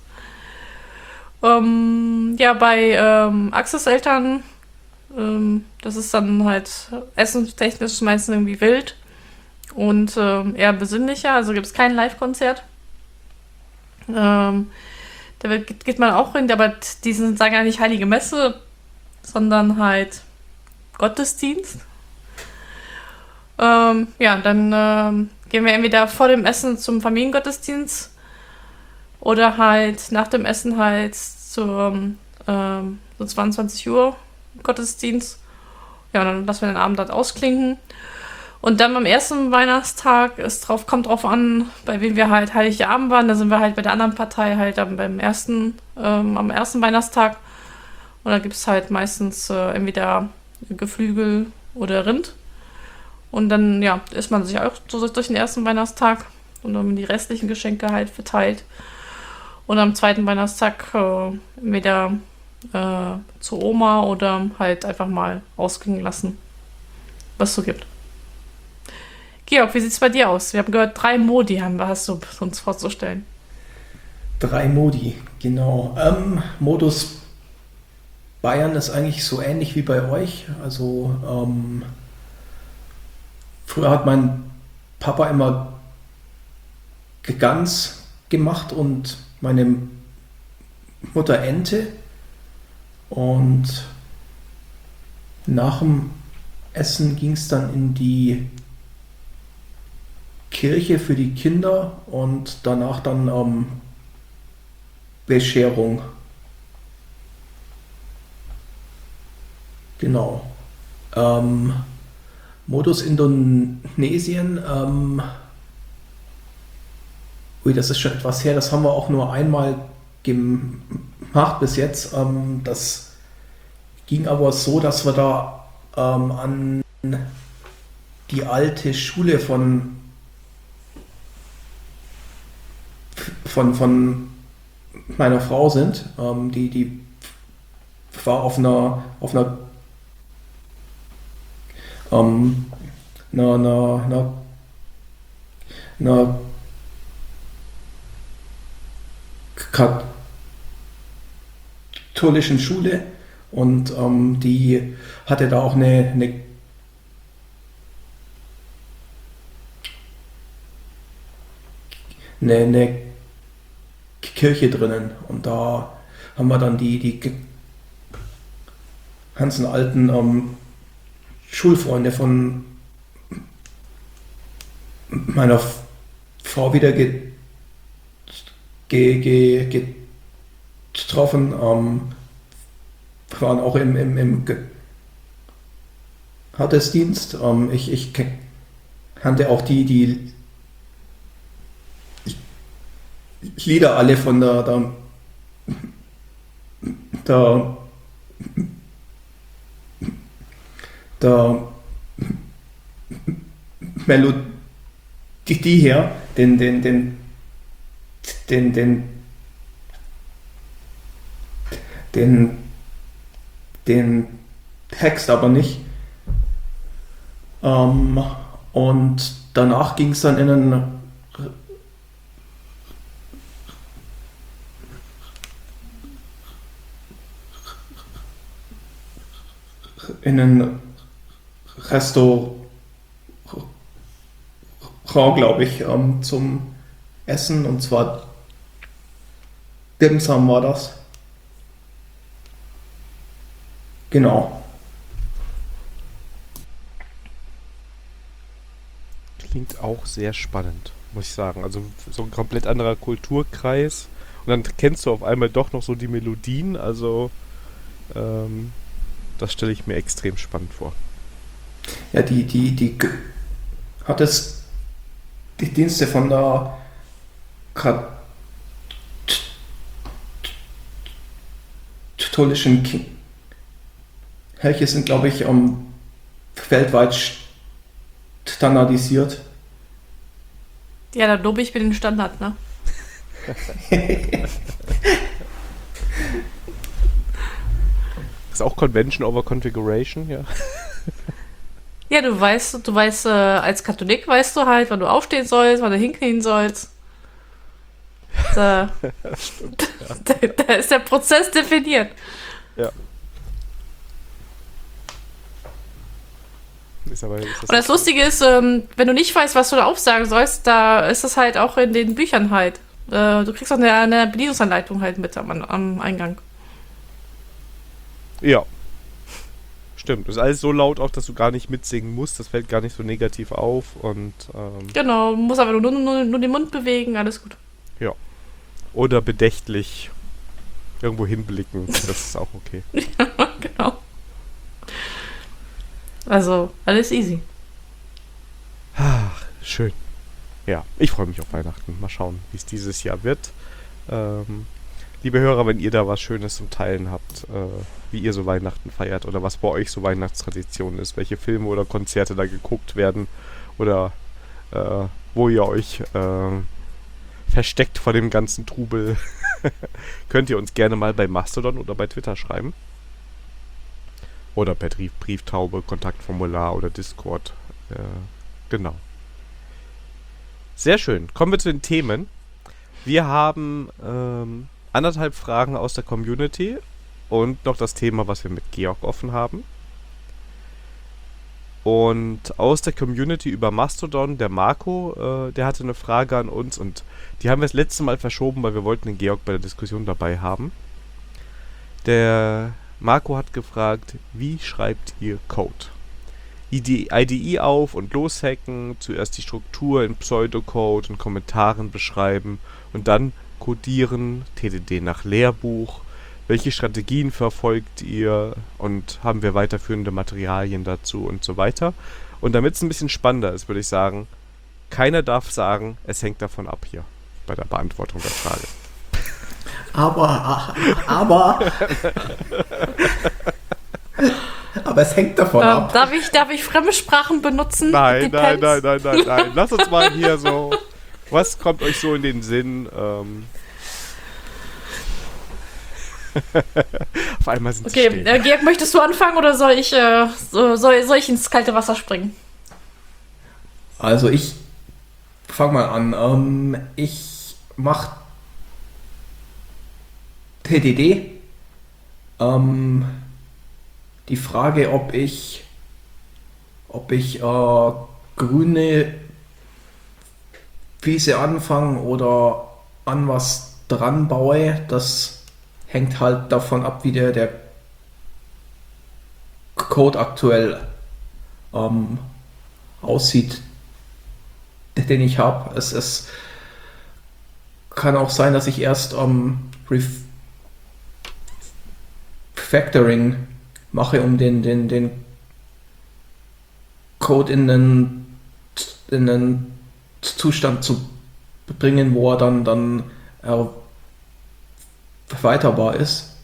Ja, bei Axels Eltern, das ist dann halt essenstechnisch meistens irgendwie wild und eher besinnlicher, also gibt es kein Live-Konzert. Da geht man auch hin, aber die sagen ja nicht Heilige Messe, sondern halt Gottesdienst. Ja, dann gehen wir entweder vor dem Essen zum Familiengottesdienst oder halt nach dem Essen halt so 22 Uhr Gottesdienst. Ja, und dann lassen wir den Abend halt ausklinken. Und dann am ersten Weihnachtstag kommt drauf an, bei wem wir halt Heiligabend waren. Da sind wir halt bei der anderen Partei halt am ersten Weihnachtstag. Und da gibt es halt meistens entweder Geflügel oder Rind. Und dann, ja, isst man sich auch so durch den ersten Weihnachtstag und dann die restlichen Geschenke halt verteilt. Und am zweiten Weihnachtstag entweder zu Oma oder halt einfach mal ausklingen lassen, was es so gibt. Georg, wie sieht es bei dir aus? Wir haben gehört, 3 Modi hast du uns vorzustellen. 3 Modi, genau. Modus Bayern ist eigentlich so ähnlich wie bei euch. Also früher hat mein Papa immer Gans gemacht und meine Mutter Ente. Und nach dem Essen ging es dann in die Kirche für die Kinder und danach dann Bescherung. Genau. Modus Indonesien. Das ist schon etwas her. Das haben wir auch nur einmal gemacht bis jetzt. Das ging aber so, dass wir da an die alte Schule von meiner Frau sind. Die war auf einer einer katholischen Schule und die hatte da auch eine Kirche drinnen und da haben wir dann die ganzen alten Schulfreunde von meiner Frau wieder getroffen, waren auch im Gottesdienst. Ich kannte auch die Lieder alle von der Melodie her, den Text aber nicht. Und danach ging es dann in ein Restaurant, glaube ich, zum Essen, und zwar Dim Sum war das. Genau. Klingt auch sehr spannend, muss ich sagen. Also so ein komplett anderer Kulturkreis. Und dann kennst du auf einmal doch noch so die Melodien. Also das stelle ich mir extrem spannend vor. Ja, die hat es die Dienste von der katholischen Kirche sind, glaube ich, weltweit standardisiert. Ja, da lobe ich mir den Standard, ne? Ist auch Convention over Configuration, ja. Ja, du weißt, als Katholik weißt du halt, wann du aufstehen sollst, wann du hinknien sollst. Da, Stimmt, ja. da ist der Prozess definiert. Ja. Ist Und das Lustige ist, wenn du nicht weißt, was du da aufsagen sollst, da ist das halt auch in den Büchern halt. Du kriegst auch eine Bedienungsanleitung halt mit am Eingang. Ja. Stimmt. Ist alles so laut auch, dass du gar nicht mitsingen musst. Das fällt gar nicht so negativ auf. Und genau, du musst aber nur den Mund bewegen, alles gut. ja. Oder bedächtlich irgendwo hinblicken. Das ist auch okay. Ja, genau. Also, alles easy. Ach, schön. Ja, ich freue mich auf Weihnachten. Mal schauen, wie es dieses Jahr wird. Liebe Hörer, wenn ihr da was Schönes zum Teilen habt, wie ihr so Weihnachten feiert oder was bei euch so Weihnachtstradition ist, welche Filme oder Konzerte da geguckt werden oder wo ihr euch versteckt vor dem ganzen Trubel, könnt ihr uns gerne mal bei Mastodon oder bei Twitter schreiben. Oder per Brieftaube, Kontaktformular oder Discord. Genau. Sehr schön. Kommen wir zu den Themen. Wir haben 1,5 Fragen aus der Community und noch das Thema, was wir mit Georg offen haben. Und aus der Community über Mastodon, der Marco, der hatte eine Frage an uns und die haben wir das letzte Mal verschoben, weil wir wollten den Georg bei der Diskussion dabei haben. Der Marco hat gefragt, wie schreibt ihr Code? IDE auf und loshacken, zuerst die Struktur in Pseudocode und Kommentaren beschreiben und dann codieren, TDD nach Lehrbuch. Welche Strategien verfolgt ihr und haben wir weiterführende Materialien dazu und so weiter. Und damit es ein bisschen spannender ist, würde ich sagen, keiner darf sagen, es hängt davon ab hier bei der Beantwortung der Frage. Aber es hängt davon ab. Darf ich Fremdsprachen benutzen? Nein. Depends. Lass uns mal hier so. Was kommt euch so in den Sinn? Auf einmal sind sie Okay, still. Georg, möchtest du anfangen oder soll ich ins kalte Wasser springen? Also ich fang mal an. Ich mache TDD. Die Frage, ob ich grüne Wiese anfange oder an was dran baue, das hängt halt davon ab, wie der Code aktuell aussieht, den ich habe. Es kann auch sein, dass ich erst Refactoring mache, um den Code in einen Zustand zu bringen, wo er dann erweiterbar ist.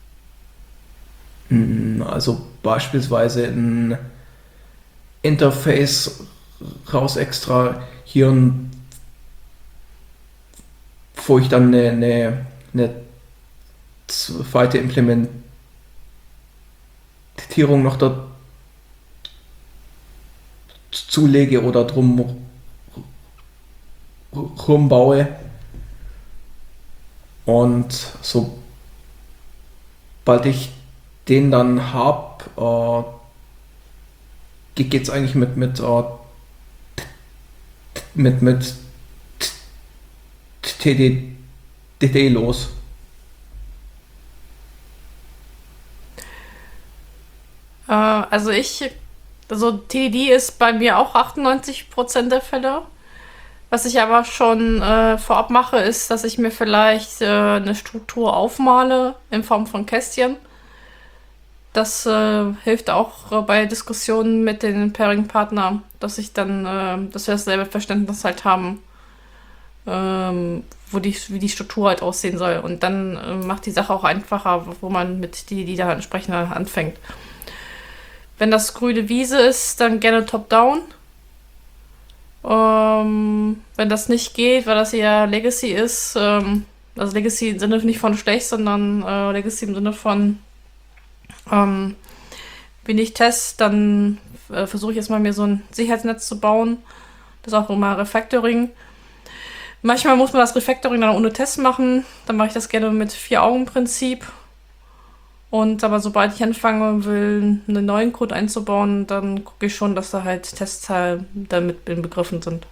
Also beispielsweise ein Interface raus extrahieren, wo ich dann eine zweite Implementierung noch dazu lege oder drum rumbaue. Und sobald ich den dann habe, geht es eigentlich mit TDD los. Also TDD ist bei mir auch 98% der Fälle. Was ich aber schon vorab mache, ist, dass ich mir vielleicht eine Struktur aufmale in Form von Kästchen. Das hilft auch bei Diskussionen mit den Pairing-Partnern, dass wir dasselbe Verständnis halt haben, wie die Struktur halt aussehen soll. Und dann macht die Sache auch einfacher, wo man mit die da entsprechend anfängt. Wenn das grüne Wiese ist, dann gerne Top-Down. Wenn das nicht geht, weil das eher Legacy ist, also Legacy im Sinne nicht von schlecht, sondern Legacy im Sinne von wenig Test, dann versuche ich erstmal mir so ein Sicherheitsnetz zu bauen. Das ist auch immer Refactoring. Manchmal muss man das Refactoring dann ohne Test machen. Dann mache ich das gerne mit 4-Augen-Prinzip. Aber sobald ich anfange will, einen neuen Code einzubauen, dann gucke ich schon, dass da halt Tests halt damit inbegriffen sind.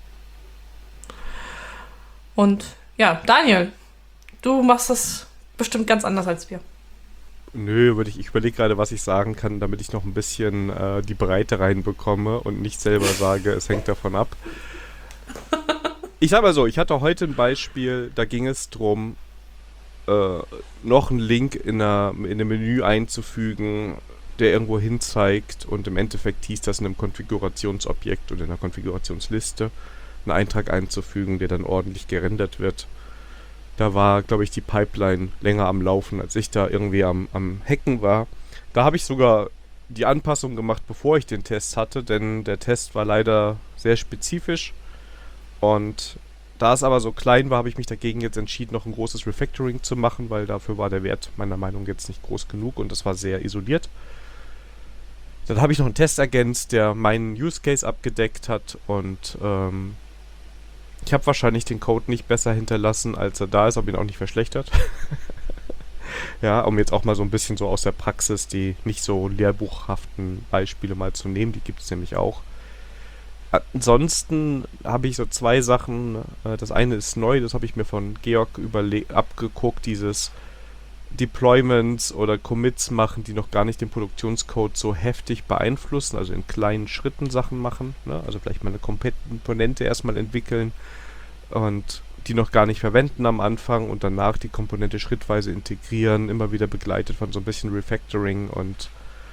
Und ja, Daniel, du machst das bestimmt ganz anders als wir. Nö, ich überlege gerade, was ich sagen kann, damit ich noch ein bisschen die Breite reinbekomme und nicht selber sage, es hängt davon ab. Ich sag mal so, ich hatte heute ein Beispiel, da ging es darum, noch einen Link in einem Menü einzufügen, der irgendwo hin zeigt, und im Endeffekt hieß das in einem Konfigurationsobjekt oder in einer Konfigurationsliste einen Eintrag einzufügen, der dann ordentlich gerendert wird. Da war, glaube ich, die Pipeline länger am Laufen, als ich da irgendwie am Hacken war. Da habe ich sogar die Anpassung gemacht, bevor ich den Test hatte, denn der Test war leider sehr spezifisch. Und da es aber so klein war, habe ich mich dagegen jetzt entschieden, noch ein großes Refactoring zu machen, weil dafür war der Wert meiner Meinung nach jetzt nicht groß genug und das war sehr isoliert. Dann habe ich noch einen Test ergänzt, der meinen Use Case abgedeckt hat, und ich habe wahrscheinlich den Code nicht besser hinterlassen, als er da ist, habe ihn auch nicht verschlechtert. Ja, um jetzt auch mal so ein bisschen so aus der Praxis die nicht so lehrbuchhaften Beispiele mal zu nehmen, die gibt es nämlich auch. Ansonsten habe ich so zwei Sachen. Das eine ist neu, das habe ich mir von Georg abgeguckt, dieses Deployments oder Commits machen, die noch gar nicht den Produktionscode so heftig beeinflussen, also in kleinen Schritten Sachen machen, ne? Also vielleicht mal eine Komponente erstmal entwickeln und die noch gar nicht verwenden am Anfang und danach die Komponente schrittweise integrieren, immer wieder begleitet von so ein bisschen Refactoring und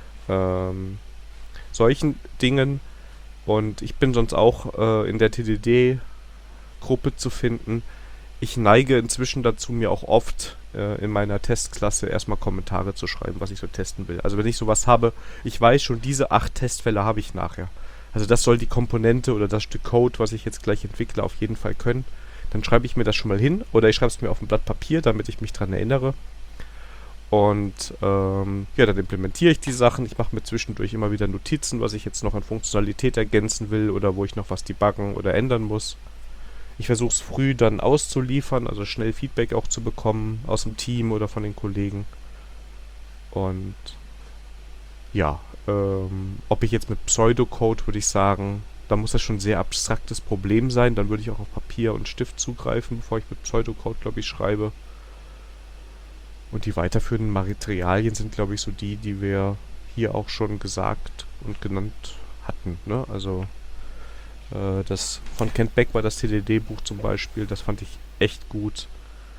solchen Dingen. Und ich bin sonst auch in der TDD-Gruppe zu finden. ich neige inzwischen dazu, mir auch oft in meiner Testklasse erstmal Kommentare zu schreiben, was ich so testen will. Also wenn ich sowas habe, ich weiß schon, diese 8 Testfälle habe ich nachher. Also das soll die Komponente oder das Stück Code, was ich jetzt gleich entwickle, auf jeden Fall können. Dann schreibe ich mir das schon mal hin oder ich schreibe es mir auf ein Blatt Papier, damit ich mich dran erinnere. Und ja, dann implementiere ich die Sachen. Ich mache mir zwischendurch immer wieder Notizen, was ich jetzt noch an Funktionalität ergänzen will oder wo ich noch was debuggen oder ändern muss. Ich versuche es früh dann auszuliefern, also schnell Feedback auch zu bekommen aus dem Team oder von den Kollegen. Und ja, ob ich jetzt mit Pseudocode, würde ich sagen, da muss das schon ein sehr abstraktes Problem sein. Dann würde ich auch auf Papier und Stift zugreifen, bevor ich mit Pseudocode, glaube ich, schreibe. Und die weiterführenden Materialien sind, glaube ich, so die wir hier auch schon gesagt und genannt hatten. Ne? Also das von Kent Beck war das TDD-Buch zum Beispiel, das fand ich echt gut.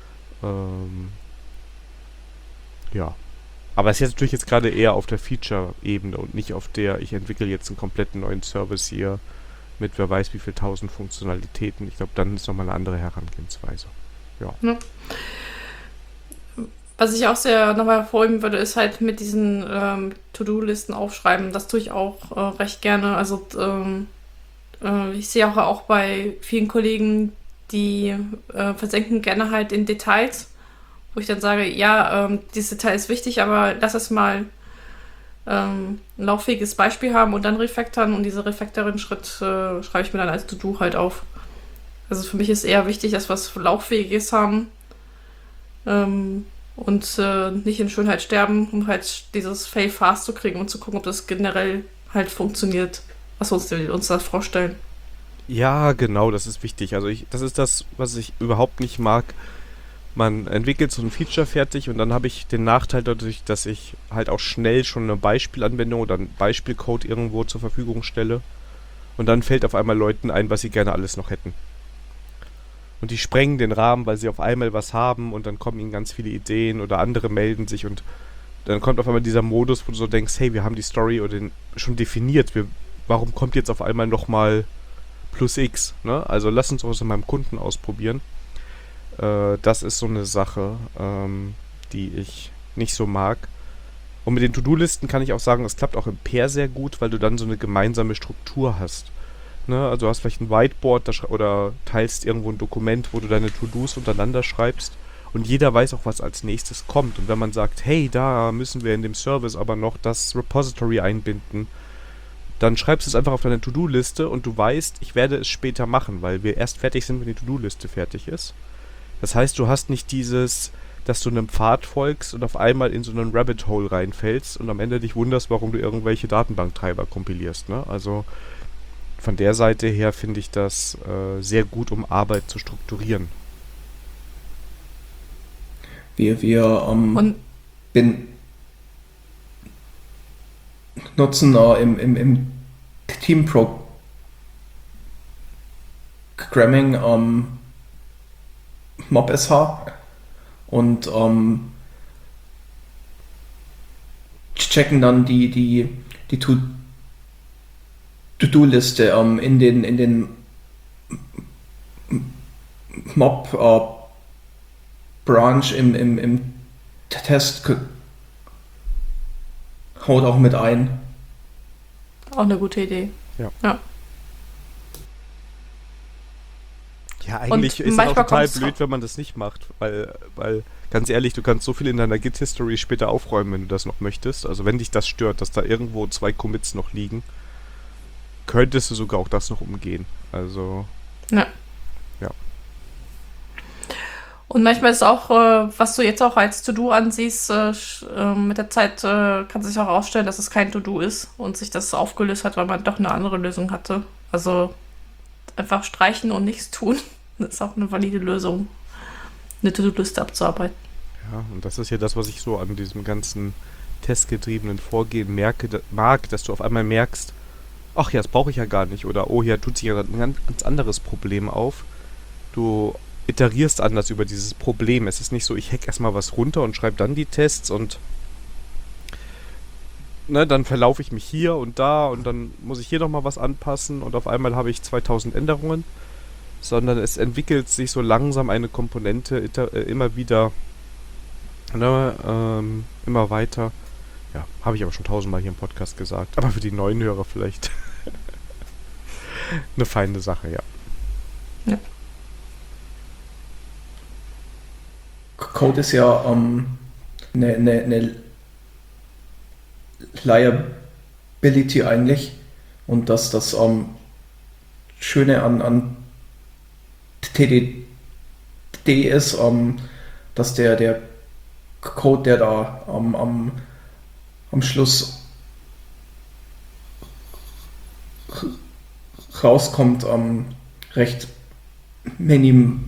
Ja. Aber es ist jetzt natürlich jetzt gerade eher auf der Feature-Ebene und nicht auf der, ich entwickle jetzt einen kompletten neuen Service hier mit wer weiß wie viel 1000 Funktionalitäten. Ich glaube, dann ist nochmal eine andere Herangehensweise. Ja. Ja. Was ich auch sehr nochmal hervorheben würde, ist halt mit diesen To-Do-Listen aufschreiben. Das tue ich auch recht gerne. Also ich sehe auch bei vielen Kollegen, die versenken gerne halt in Details, wo ich dann sage, ja, dieses Detail ist wichtig, aber lass es mal ein lauffähiges Beispiel haben und dann refactoren und diese Refactoring-Schritt schreibe ich mir dann als To-Do halt auf. Also für mich ist eher wichtig, dass wir was Lauffähiges haben und nicht in Schönheit sterben, um halt dieses Fail fast zu kriegen und zu gucken, ob das generell halt funktioniert, was wir uns da vorstellen. Ja, genau, das ist wichtig. Also das ist das, was ich überhaupt nicht mag. Man entwickelt so ein Feature fertig und dann habe ich den Nachteil dadurch, dass ich halt auch schnell schon eine Beispielanwendung oder einen Beispielcode irgendwo zur Verfügung stelle. Und dann fällt auf einmal Leuten ein, was sie gerne alles noch hätten. Und die sprengen den Rahmen, weil sie auf einmal was haben und dann kommen ihnen ganz viele Ideen oder andere melden sich und dann kommt auf einmal dieser Modus, wo du so denkst, hey, wir haben die Story oder schon definiert. Warum kommt jetzt auf einmal nochmal plus X? Ne? Also lass uns das in meinem Kunden ausprobieren. Das ist so eine Sache, die ich nicht so mag. Und mit den To-Do-Listen kann ich auch sagen, es klappt auch im Pair sehr gut, weil du dann so eine gemeinsame Struktur hast. Ne? Also du hast vielleicht ein Whiteboard oder teilst irgendwo ein Dokument, wo du deine To-Dos untereinander schreibst und jeder weiß auch, was als nächstes kommt. Und wenn man sagt, hey, da müssen wir in dem Service aber noch das Repository einbinden, dann schreibst du es einfach auf deine To-Do-Liste und du weißt, ich werde es später machen, weil wir erst fertig sind, wenn die To-Do-Liste fertig ist. Das heißt, du hast nicht dieses, dass du einem Pfad folgst und auf einmal in so einen Rabbit Hole reinfällst und am Ende dich wunderst, warum du irgendwelche Datenbanktreiber kompilierst. Ne? Also von der Seite her finde ich das sehr gut, um Arbeit zu strukturieren. Wir Und nutzen im Team-Programming MobSH und checken dann die To-Do-Liste in den Mob Branch im Test haut auch mit ein. auch eine gute Idee. Ja. Ja. Ja, eigentlich Und ist es auch manchmal total kommt's blöd, wenn man das nicht macht, weil, ganz ehrlich, du kannst so viel in deiner Git-History später aufräumen, wenn du das noch möchtest. Also wenn dich das stört, dass da irgendwo 2 Commits noch liegen, könntest du sogar auch das noch umgehen. Also, Ja. ja. Und manchmal ist auch, was du jetzt auch als To-Do ansiehst, mit der Zeit kann sich auch herausstellen, dass es kein To-Do ist und sich das aufgelöst hat, weil man doch eine andere Lösung hatte. Also einfach streichen und nichts tun, das ist auch eine valide Lösung, eine To-Do-Liste abzuarbeiten. Ja, und das ist ja das, was ich so an diesem ganzen testgetriebenen Vorgehen mag, dass du auf einmal merkst, ach ja, das brauche ich ja gar nicht. Oder, oh, hier tut sich ja ein ganz anderes Problem auf. Du iterierst anders über dieses Problem. Es ist nicht so, ich hack erstmal was runter und schreibe dann die Tests und ne, dann verlaufe ich mich hier und da und dann muss ich hier nochmal was anpassen und auf einmal habe ich 2000 Änderungen. sondern es entwickelt sich so langsam eine Komponente immer wieder, ne, immer weiter. Ja, habe ich aber schon tausendmal hier im Podcast gesagt. Aber für die neuen Hörer vielleicht eine feine Sache, ja. Ja. Code ist ja eine Liability eigentlich. Und das Schöne an TDD ist, dass der Code, der da am Schluss rauskommt, recht minimal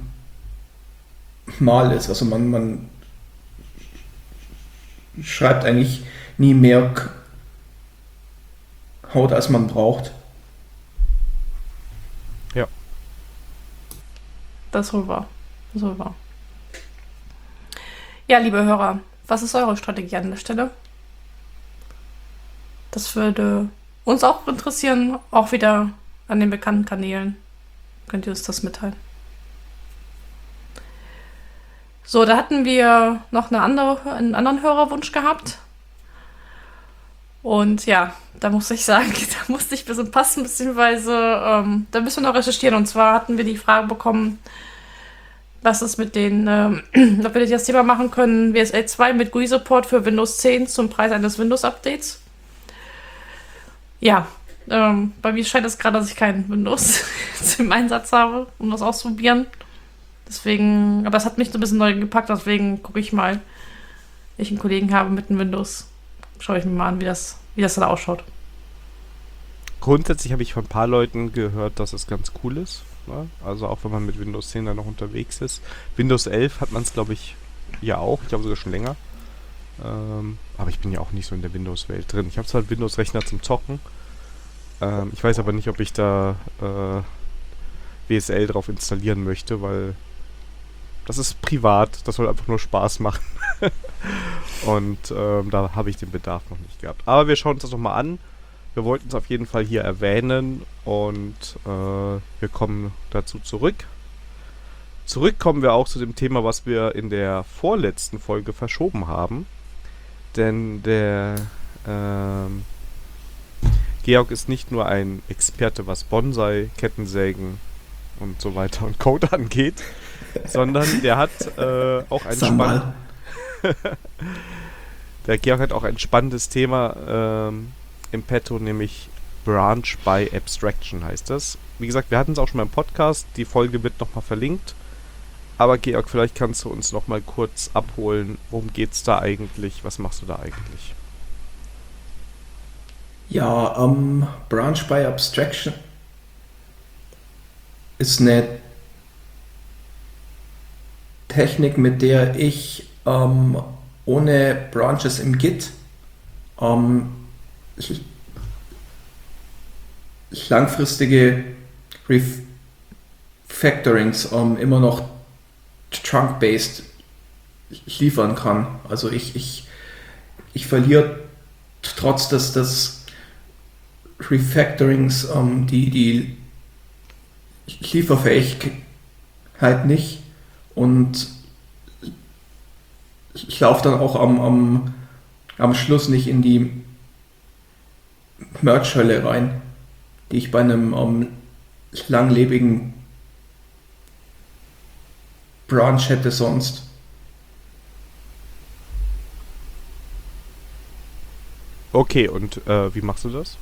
ist. Also man schreibt eigentlich nie mehr Code, als man braucht. Ja. Das ist wohl wahr. Das ist wohl wahr. Ja, liebe Hörer, was ist eure Strategie an der Stelle? Das würde uns auch interessieren, auch wieder an den bekannten Kanälen. Könnt ihr uns das mitteilen? So, da hatten wir noch einen anderen Hörerwunsch gehabt. Und ja, da muss ich sagen, da musste ich ein bisschen passen, beziehungsweise da müssen wir noch recherchieren. Und zwar hatten wir die Frage bekommen, was ist mit den, ob wir das Thema machen können, WSL 2 mit GUI-Support für Windows 10 zum Preis eines Windows-Updates. Ja, bei mir scheint es gerade, dass ich kein Windows im Einsatz habe, um das auszuprobieren. Deswegen, aber es hat mich so ein bisschen neu gepackt, deswegen gucke ich mal, wenn ich einen Kollegen habe mit einem Windows, schaue ich mir mal an, wie das dann ausschaut. Grundsätzlich habe ich von ein paar Leuten gehört, dass es ganz cool ist. Ne? Also auch wenn man mit Windows 10 dann noch unterwegs ist. Windows 11 hat man es, glaube ich, ja auch. Ich glaube sogar schon länger. Aber ich bin ja auch nicht so in der Windows-Welt drin. Ich habe zwar einen Windows-Rechner zum Zocken. Ich weiß aber nicht, ob ich da WSL drauf installieren möchte, weil das ist privat. Das soll einfach nur Spaß machen. Und da habe ich den Bedarf noch nicht gehabt. Aber wir schauen uns das nochmal an. Wir wollten es auf jeden Fall hier erwähnen und wir kommen dazu zurück. Zurück kommen wir auch zu dem Thema, was wir in der vorletzten Folge verschoben haben. Denn der Georg ist nicht nur ein Experte, was Bonsai, Kettensägen und so weiter und Code angeht, sondern der hat auch ein der Georg hat auch ein spannendes Thema im Petto, nämlich Branch by Abstraction heißt das. Wie gesagt, wir hatten es auch schon mal im Podcast, die Folge wird nochmal verlinkt. Aber Georg, vielleicht kannst du uns nochmal kurz abholen, worum geht's da eigentlich, was machst du da eigentlich? Ja, Branch by Abstraction ist eine Technik, mit der ich ohne Branches im Git langfristige Refactorings immer noch trunk-based liefern kann. Also ich verliere trotz des Refactorings die Lieferfähigkeit nicht und ich laufe dann auch am Schluss nicht in die Merge-Hölle rein, die ich bei einem langlebigen Branch hätte sonst. Okay, und wie machst du das?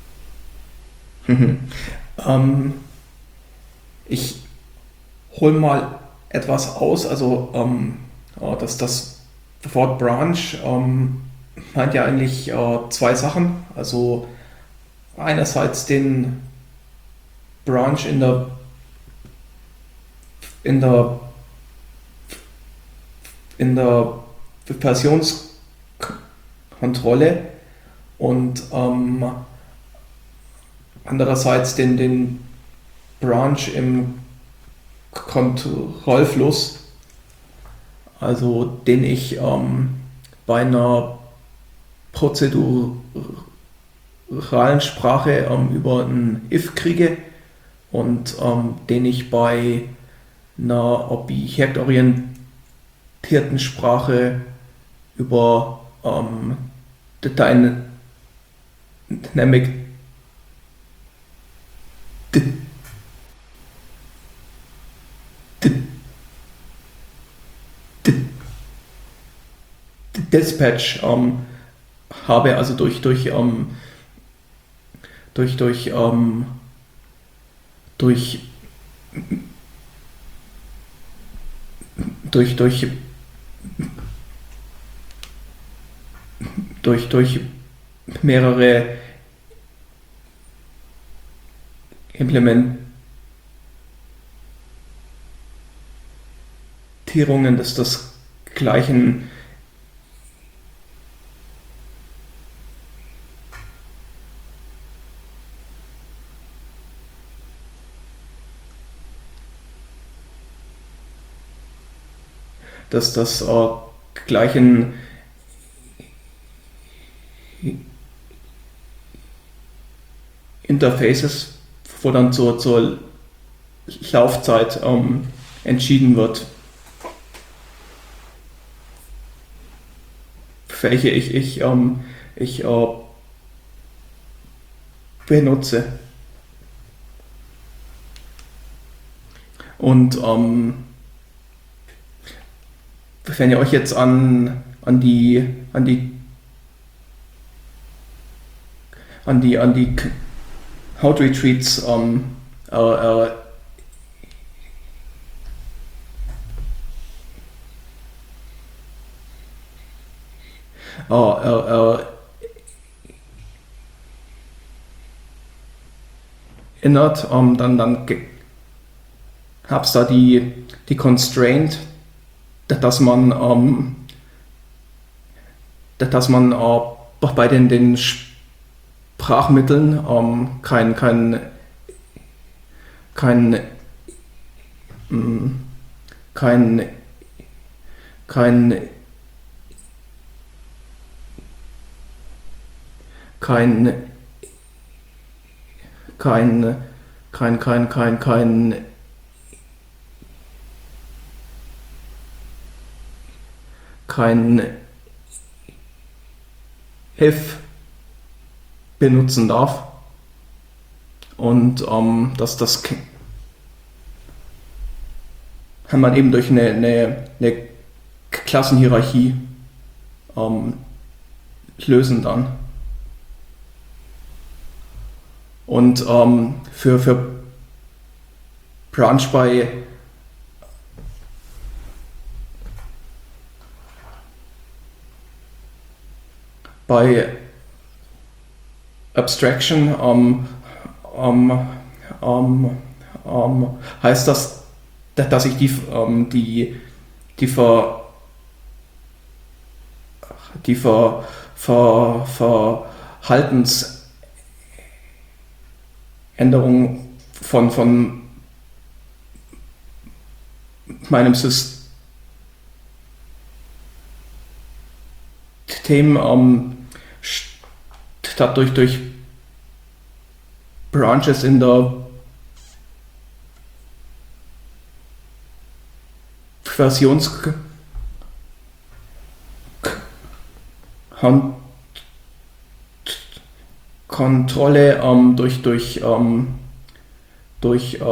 Ich hole mal etwas aus, also das Wort Branch meint ja eigentlich zwei Sachen, also einerseits den Branch in der Versionskontrolle und andererseits den Branch im Kontrollfluss, also den ich bei einer prozeduralen Sprache über ein if kriege und den ich bei einer objektorientierten Sprache über Dynamic Dispatch habe, also durch mehrere Implementierungen des gleichen gleichen Interfaces, wo dann zur Laufzeit entschieden wird, welche ich benutze. Und wenn ihr euch jetzt an die How Retreats erinnert, dann gab es da die Constraint, dass man bei den Sprachmitteln kein if benutzen darf. Und das kann man eben durch eine Klassenhierarchie lösen dann. Und für Branch bei Abstraction heißt das, dass ich die Verhaltensänderung von meinem System statt durch Branches in der Versionskontrolle durch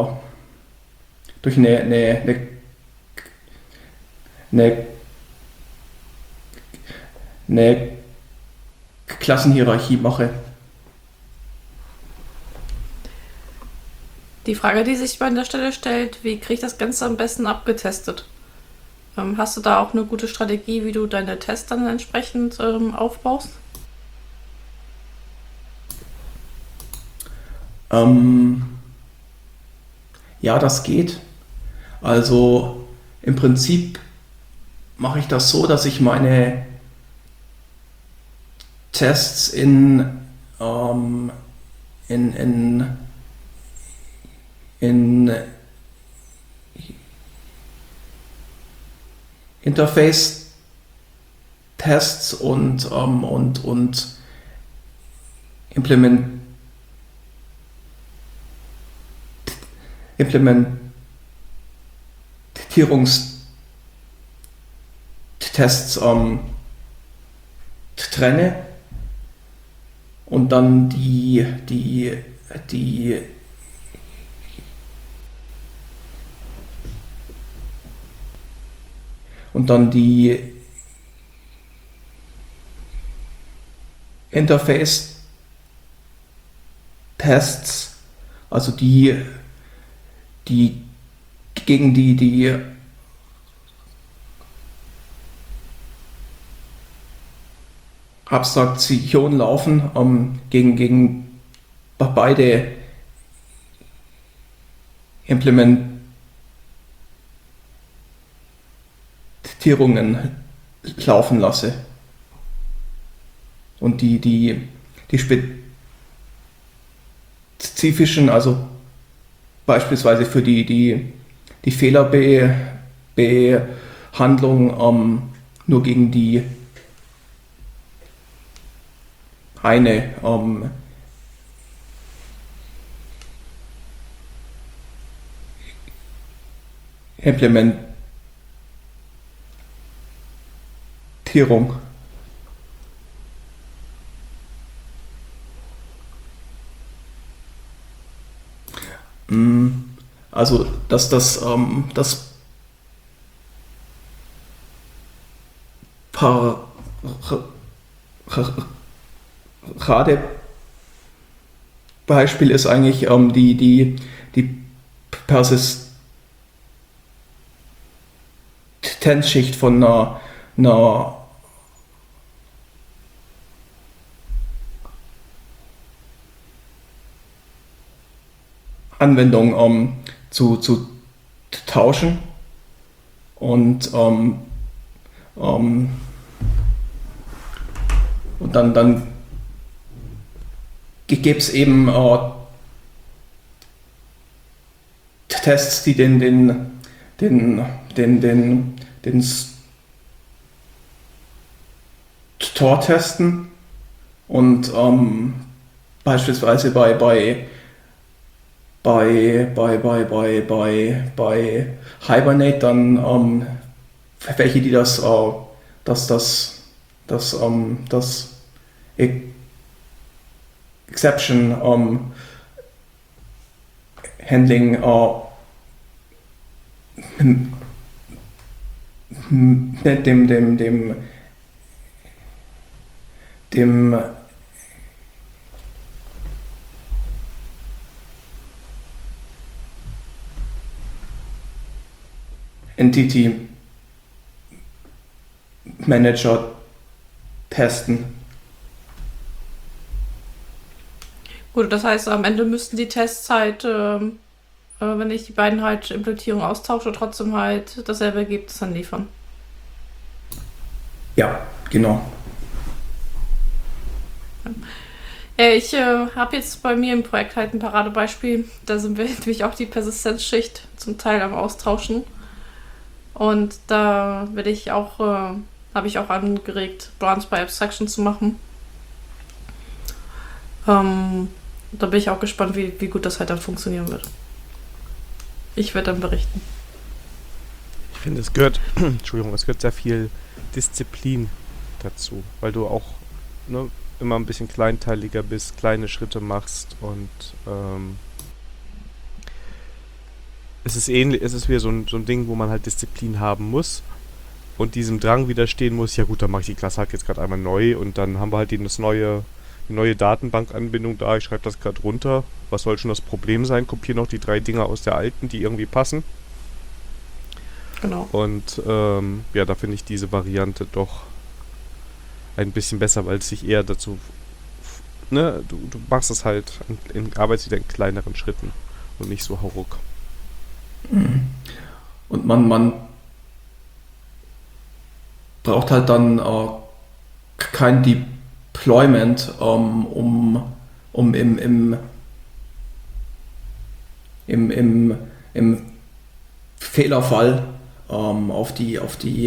eine Klassenhierarchie mache. Die Frage, die sich an der Stelle stellt, wie kriege ich das Ganze am besten abgetestet? Hast du da auch eine gute Strategie, wie du deine Tests dann entsprechend aufbaust? Ja, das geht. Also im Prinzip mache ich das so, dass ich meine Tests in Interface-Tests und trenne und dann die Interface-Tests, also die gegen die Abstraktion laufen, gegen beide Implementierungen laufen lasse. Und die spezifischen, also beispielsweise für die Fehlerbehandlung nur gegen die eine Implementierung. Also, dass das Paradebeispiel ist eigentlich die Persistenzschicht von einer Anwendung zu tauschen und dann gibt es eben Tests, die den Store testen und beispielsweise bei Hibernate dann welche, die das Exception Handling mit dem Entity Manager testen. Gut, das heißt, am Ende müssten die Tests halt, wenn ich die beiden halt Implementierungen austausche, trotzdem halt dasselbe Ergebnis dann liefern. Ja, genau. Ja, ich habe jetzt bei mir im Projekt halt ein Paradebeispiel. Da sind wir nämlich auch die Persistenzschicht zum Teil am Austauschen. Und da habe ich auch angeregt, Branch by Abstraction zu machen. Da bin ich auch gespannt, wie gut das halt dann funktionieren wird. Ich werde dann berichten. Ich finde, es gehört sehr viel Disziplin dazu, weil du auch immer ein bisschen kleinteiliger bist, kleine Schritte machst und es ist wieder so ein Ding, wo man halt Disziplin haben muss und diesem Drang widerstehen muss, ja gut, dann mache ich die Klasse halt jetzt gerade einmal neu und dann haben wir halt die neue Datenbankanbindung da, ich schreibe das gerade runter, was soll schon das Problem sein, kopiere noch die 3 Dinger aus der alten, die irgendwie passen. Genau. Und da finde ich diese Variante doch ein bisschen besser, weil es sich eher dazu, du machst es halt, arbeitest wieder in kleineren Schritten und nicht so hauruck. Und man braucht halt dann kein Deployment, um im Fehlerfall auf die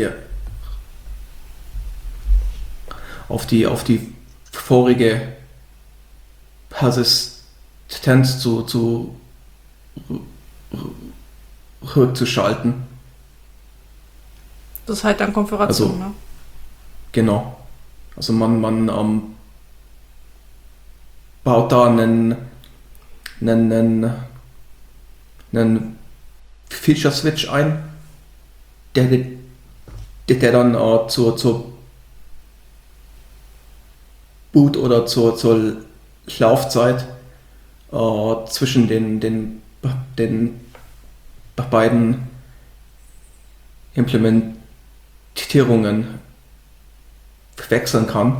vorige Persistenz rückzuschalten. Das ist halt dann Konfiguration, Also, ne? genau. Also man baut da einen Feature-Switch ein, der dann zur Boot oder zur Laufzeit zwischen den beiden Implementierungen wechseln kann.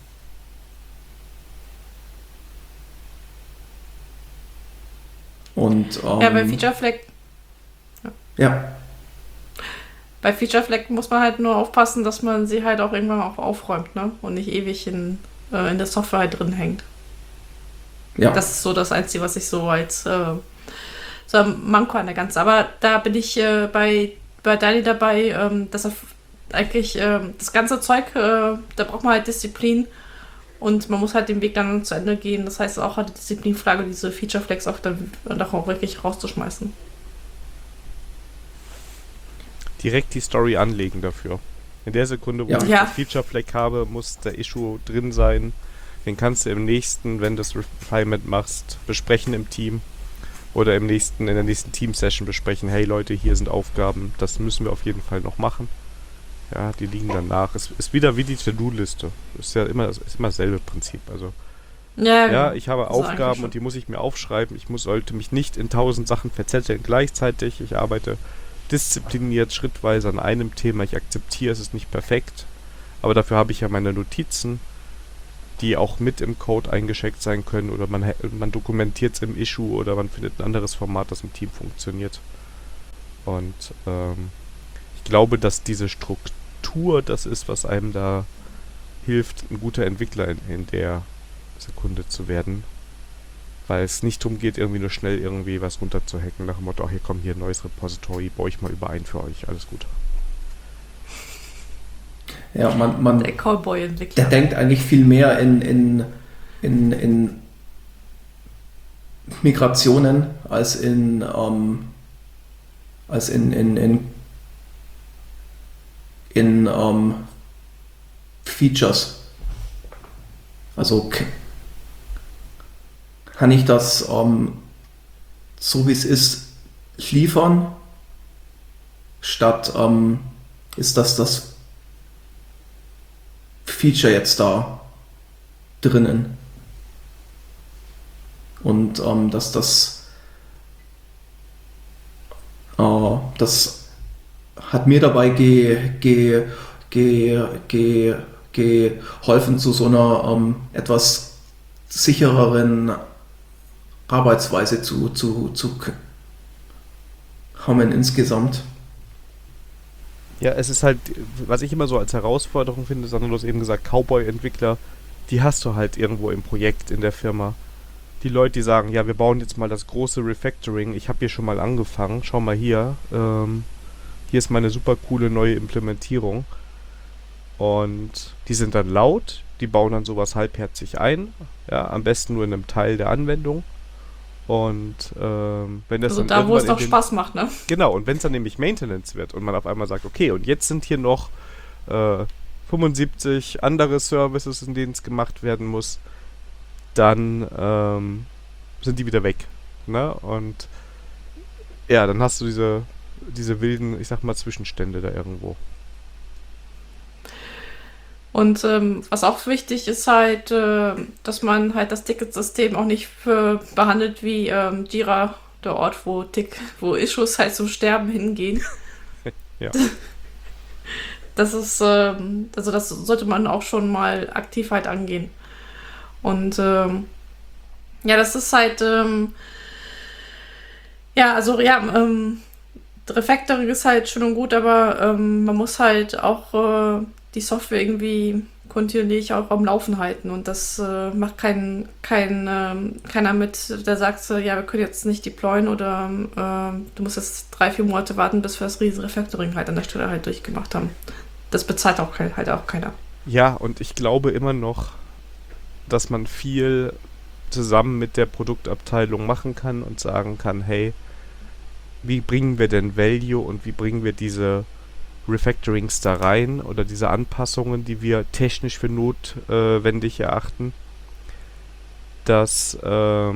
Und Ja, bei Feature Flag ja, Bei Feature Flag muss man halt nur aufpassen, dass man sie halt auch irgendwann auch aufräumt, ne? Und nicht ewig in der Software halt drin hängt. ja. Das ist so das Einzige, was ich so als so ein Manko an der ganzen. Aber da bin ich bei Dali dabei, dass er eigentlich das ganze Zeug, da braucht man halt Disziplin und man muss halt den Weg dann zu Ende gehen. Das heißt auch halt die Disziplinfrage, diese Feature Flags auch dann auch wirklich rauszuschmeißen. Direkt die Story anlegen dafür. In der Sekunde, wo Ja. ich Ja. das Feature Flag habe, muss der Issue drin sein. Den kannst du im nächsten, wenn du das Refinement machst, besprechen im Team. Oder in der nächsten Team-Session besprechen, hey Leute, hier sind Aufgaben, das müssen wir auf jeden Fall noch machen. Ja, die liegen dann nach. Es ist wieder wie die To-Do-Liste. Ist ja immer dasselbe Prinzip. Also, ja, ich habe Das ist eigentlich Aufgaben schon- und die muss ich mir aufschreiben. Sollte mich nicht in 1000 Sachen verzetteln gleichzeitig. Ich arbeite diszipliniert, schrittweise an einem Thema. Ich akzeptiere, es ist nicht perfekt. Aber dafür habe ich ja meine Notizen, die auch mit im Code eingeschickt sein können. Oder man dokumentiert es im Issue oder man findet ein anderes Format, das im Team funktioniert. Und ich glaube, dass diese Struktur das ist, was einem da hilft, ein guter Entwickler in der Sekunde zu werden. Weil es nicht darum geht, irgendwie nur schnell irgendwie was runterzuhacken, nach dem Motto, ach, hier kommt hier ein neues Repository, baue ich mal überein für euch, alles gut. Ja, man Der Cowboy-Entwickler. der denkt eigentlich viel mehr in Migrationen als in Features. Also kann ich das so wie es ist liefern, statt ist das Feature jetzt da drinnen. Und das hat mir dabei geholfen, zu so einer etwas sichereren Arbeitsweise zu kommen insgesamt. Ja, es ist halt, was ich immer so als Herausforderung finde, Sandro, du hast eben gesagt, Cowboy-Entwickler, die hast du halt irgendwo im Projekt, in der Firma. Die Leute, die sagen, ja, wir bauen jetzt mal das große Refactoring, ich habe hier schon mal angefangen, schau mal hier, hier ist meine super coole neue Implementierung. Und die sind dann laut, die bauen dann sowas halbherzig ein, ja, am besten nur in einem Teil der Anwendung. Und wenn das Also dann da, wo es irgendwann doch Spaß macht, ne? Genau, und wenn es dann nämlich Maintenance wird und man auf einmal sagt, okay, und jetzt sind hier noch 75 andere Services, in denen es gemacht werden muss, dann sind die wieder weg. Ne? Und ja, dann hast du diese wilden, ich sag mal, Zwischenstände da irgendwo. Und was auch wichtig ist halt, dass man halt das Ticketsystem auch nicht behandelt wie Jira, der Ort, wo Issues halt zum Sterben hingehen. Ja. Das ist, also das sollte man auch schon mal aktiv halt angehen. Und ja, das ist halt, Refactoring ist halt schön und gut, aber man muss halt auch die Software irgendwie kontinuierlich auch am Laufen halten und das macht keiner mit, der sagt, ja, wir können jetzt nicht deployen oder du musst jetzt 3-4 Monate warten, bis wir das riesen Refactoring halt an der Stelle halt durchgemacht haben. Das bezahlt auch halt auch keiner. Ja, und ich glaube immer noch, dass man viel zusammen mit der Produktabteilung machen kann und sagen kann, hey, wie bringen wir denn Value und wie bringen wir diese Refactorings da rein oder diese Anpassungen, die wir technisch für notwendig erachten, das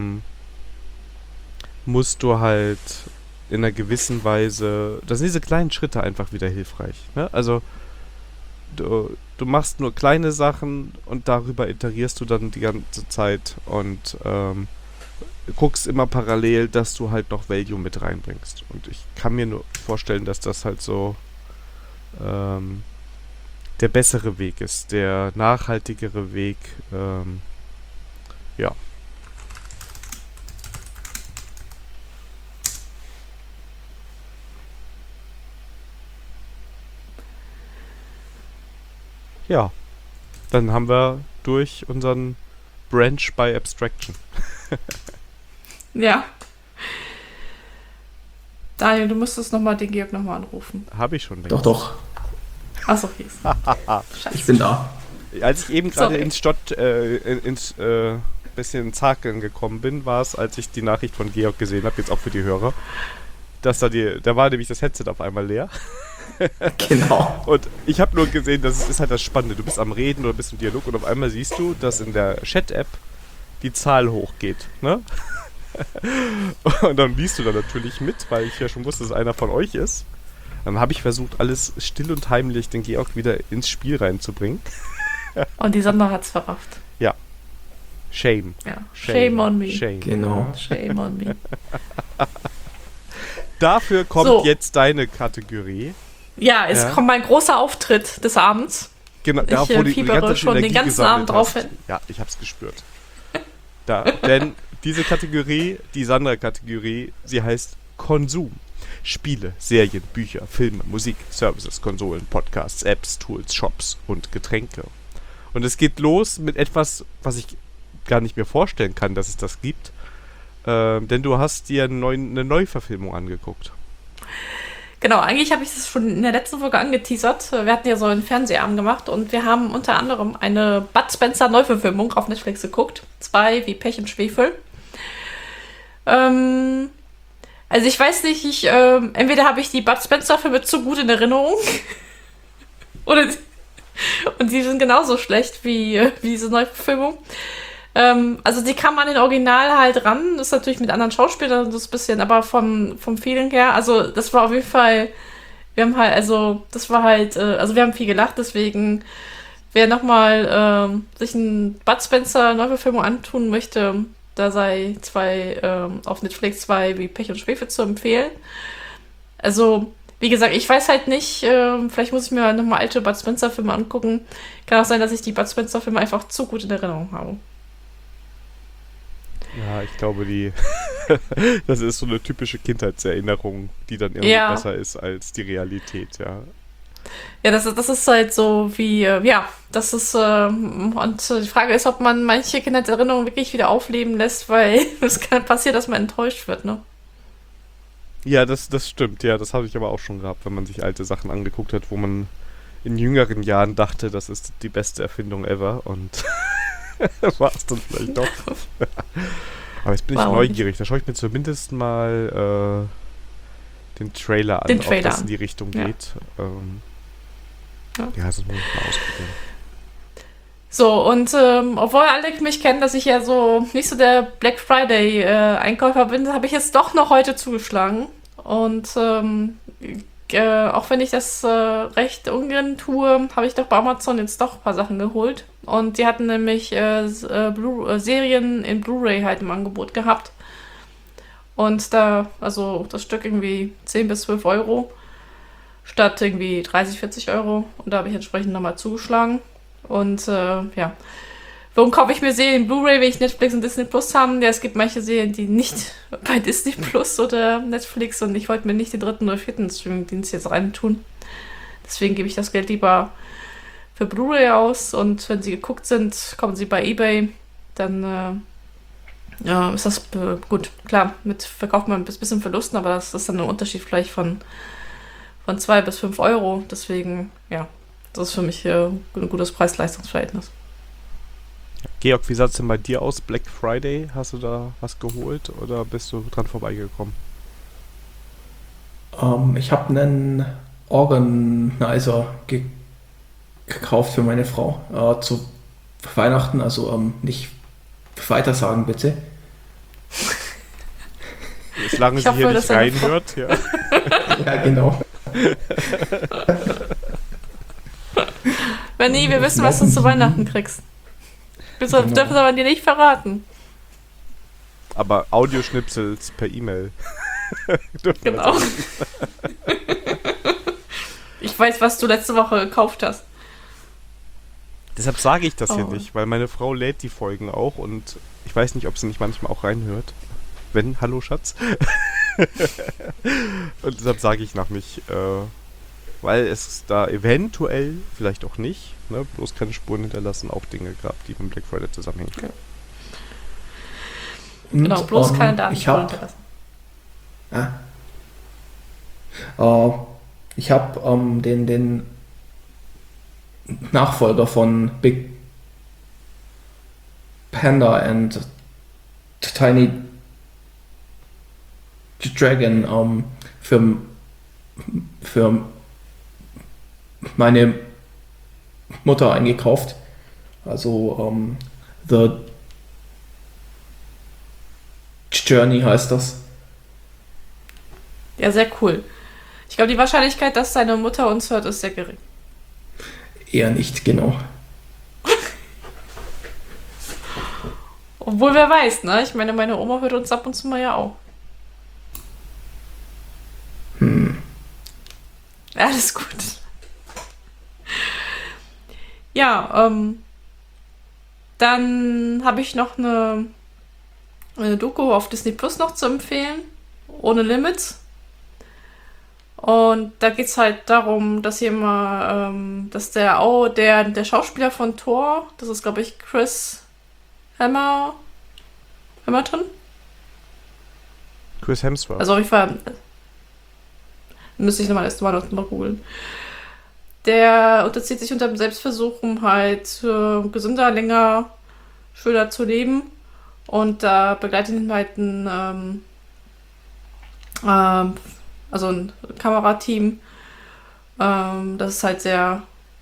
musst du halt in einer gewissen Weise, das sind diese kleinen Schritte einfach wieder hilfreich. Ne? Also du machst nur kleine Sachen und darüber iterierst du dann die ganze Zeit und guckst immer parallel, dass du halt noch Value mit reinbringst. Und ich kann mir nur vorstellen, dass das halt so der bessere Weg ist, der nachhaltigere Weg. Ja. Ja, dann haben wir durch unseren Branch by Abstraction. Ja. Daniel, du müsstest den Georg nochmal anrufen. Habe ich schon. Doch. Achso, hier ist Ich bin da. Als ich eben gerade ins bisschen Zakeln gekommen bin, war es, als ich die Nachricht von Georg gesehen habe, jetzt auch für die Hörer, dass da war nämlich das Headset auf einmal leer. Genau. Und ich habe nur gesehen, das ist halt das Spannende. Du bist am Reden oder bist im Dialog und auf einmal siehst du, dass in der Chat-App die Zahl hochgeht. Ne? Und dann liest du da natürlich mit, weil ich ja schon wusste, dass einer von euch ist. Dann habe ich versucht, alles still und heimlich den Georg wieder ins Spiel reinzubringen. Und die Sandra hat's verrafft. Ja. Shame. Ja. Shame on me. Shame. Genau. Shame on me. Dafür kommt jetzt deine Kategorie. Ja, es kommt mein großer Auftritt des Abends. Genau, ich fiebere schon den ganzen Abend drauf hin. Ja, ich hab's gespürt. Denn diese Kategorie, die Sandra-Kategorie, sie heißt Konsum. Spiele, Serien, Bücher, Filme, Musik, Services, Konsolen, Podcasts, Apps, Tools, Shops und Getränke. Und es geht los mit etwas, was ich gar nicht mehr vorstellen kann, dass es das gibt. Denn du hast dir eine Neuverfilmung angeguckt. Genau, eigentlich habe ich das schon in der letzten Folge angeteasert. Wir hatten ja so einen Fernsehabend gemacht und wir haben unter anderem eine Bud Spencer Neuverfilmung auf Netflix geguckt. 2 wie Pech und Schwefel. Also ich weiß nicht, entweder habe ich die Bud Spencer Filme zu gut in Erinnerung und die sind genauso schlecht wie diese Neuverfilmung. Also die kam an den Original halt ran, das ist natürlich mit anderen Schauspielern so ein bisschen, aber vom Feeling her, also das war auf jeden Fall, wir haben viel gelacht, deswegen wer nochmal sich einen Bud Spencer Neuverfilmung antun möchte, da sei auf Netflix 2 wie Pech und Schwefel zu empfehlen. Also, wie gesagt, ich weiß halt nicht, vielleicht muss ich mir nochmal alte Bud Spencer Filme angucken. Kann auch sein, dass ich die Bud Spencer Filme einfach zu gut in Erinnerung habe. Ja, ich glaube, das ist so eine typische Kindheitserinnerung, die dann irgendwie besser ist als die Realität, ja. Ja, das ist halt so wie, das ist, und die Frage ist, ob man manche Kindheitserinnerungen wirklich wieder aufleben lässt, weil es kann passieren, dass man enttäuscht wird, ne? Ja, das stimmt, ja, das habe ich aber auch schon gehabt, wenn man sich alte Sachen angeguckt hat, wo man in jüngeren Jahren dachte, das ist die beste Erfindung ever und war es dann vielleicht doch. Aber jetzt bin ich neugierig. Da schaue ich mir zumindest mal den Trailer an, ob das in die Richtung geht. Ja, das muss ich mal ausprobieren. So, und obwohl alle mich kennen, dass ich ja so nicht so der Black Friday Einkäufer bin, habe ich jetzt doch noch heute zugeschlagen. Und auch wenn ich das recht ungern tue, habe ich doch bei Amazon jetzt doch ein paar Sachen geholt. Und die hatten nämlich Serien in Blu-ray halt im Angebot gehabt. Und also das Stück irgendwie 10 bis 12 Euro statt irgendwie 30, 40 Euro. Und da habe ich entsprechend nochmal zugeschlagen. Und warum kaufe ich mir Serien Blu-ray, wenn ich Netflix und Disney Plus haben? Ja, es gibt manche Serien, die nicht bei Disney Plus oder Netflix und ich wollte mir nicht den 3. oder 4. Streaming-Dienst jetzt reintun. Deswegen gebe ich das Geld lieber für Blu-ray aus und wenn sie geguckt sind, kommen sie bei eBay, dann ist das gut. Klar, verkauft man ein bisschen Verlusten, aber das ist dann ein Unterschied vielleicht von 2 bis 5 Euro. Deswegen, ja, das ist für mich ein gutes Preis-Leistungs-Verhältnis. Georg, wie sah es denn bei dir aus? Black Friday, hast du da was geholt oder bist du dran vorbeigekommen? Ich habe einen Organizer gekauft für meine Frau zu Weihnachten, also nicht weitersagen bitte. Solange sie hier nicht reinhört. Ja. Ja, genau. Benni, wir wissen, was du zu Weihnachten kriegst. Wir dürfen es aber dir nicht verraten. Aber Audioschnipsels per E-Mail. Genau. Ich weiß, was du letzte Woche gekauft hast. Deshalb sage ich das hier nicht, weil meine Frau lädt die Folgen auch und ich weiß nicht, ob sie nicht manchmal auch reinhört. Wenn, hallo Schatz. Und deshalb sage ich nach mich, weil es da eventuell, vielleicht auch nicht, ne, bloß keine Spuren hinterlassen, auch Dinge gab, die mit Black Friday zusammenhängen. Okay. Genau, bloß keine Daten hinterlassen. Ich habe den Nachfolger von Big Panda and Tiny Dragon für meine Mutter eingekauft. Also The Journey heißt das. Ja, sehr cool. Ich glaube, die Wahrscheinlichkeit, dass deine Mutter uns hört, ist sehr gering. Eher nicht, genau. Obwohl, wer weiß, ne? Ich meine, meine Oma hört uns ab und zu mal ja auch. Alles gut. Ja, dann habe ich noch eine Doku auf Disney Plus noch zu empfehlen. Ohne Limits. Und da geht es halt darum, dass dass der Schauspieler von Thor, das ist glaube ich Chris Hamilton. Chris Hemsworth. Also ich war, müsste ich erst mal googeln. Der unterzieht sich unter dem Selbstversuch, um halt gesünder, länger, schöner zu leben. Und da begleitet ihn halt ein Kamerateam. Das ist halt sehr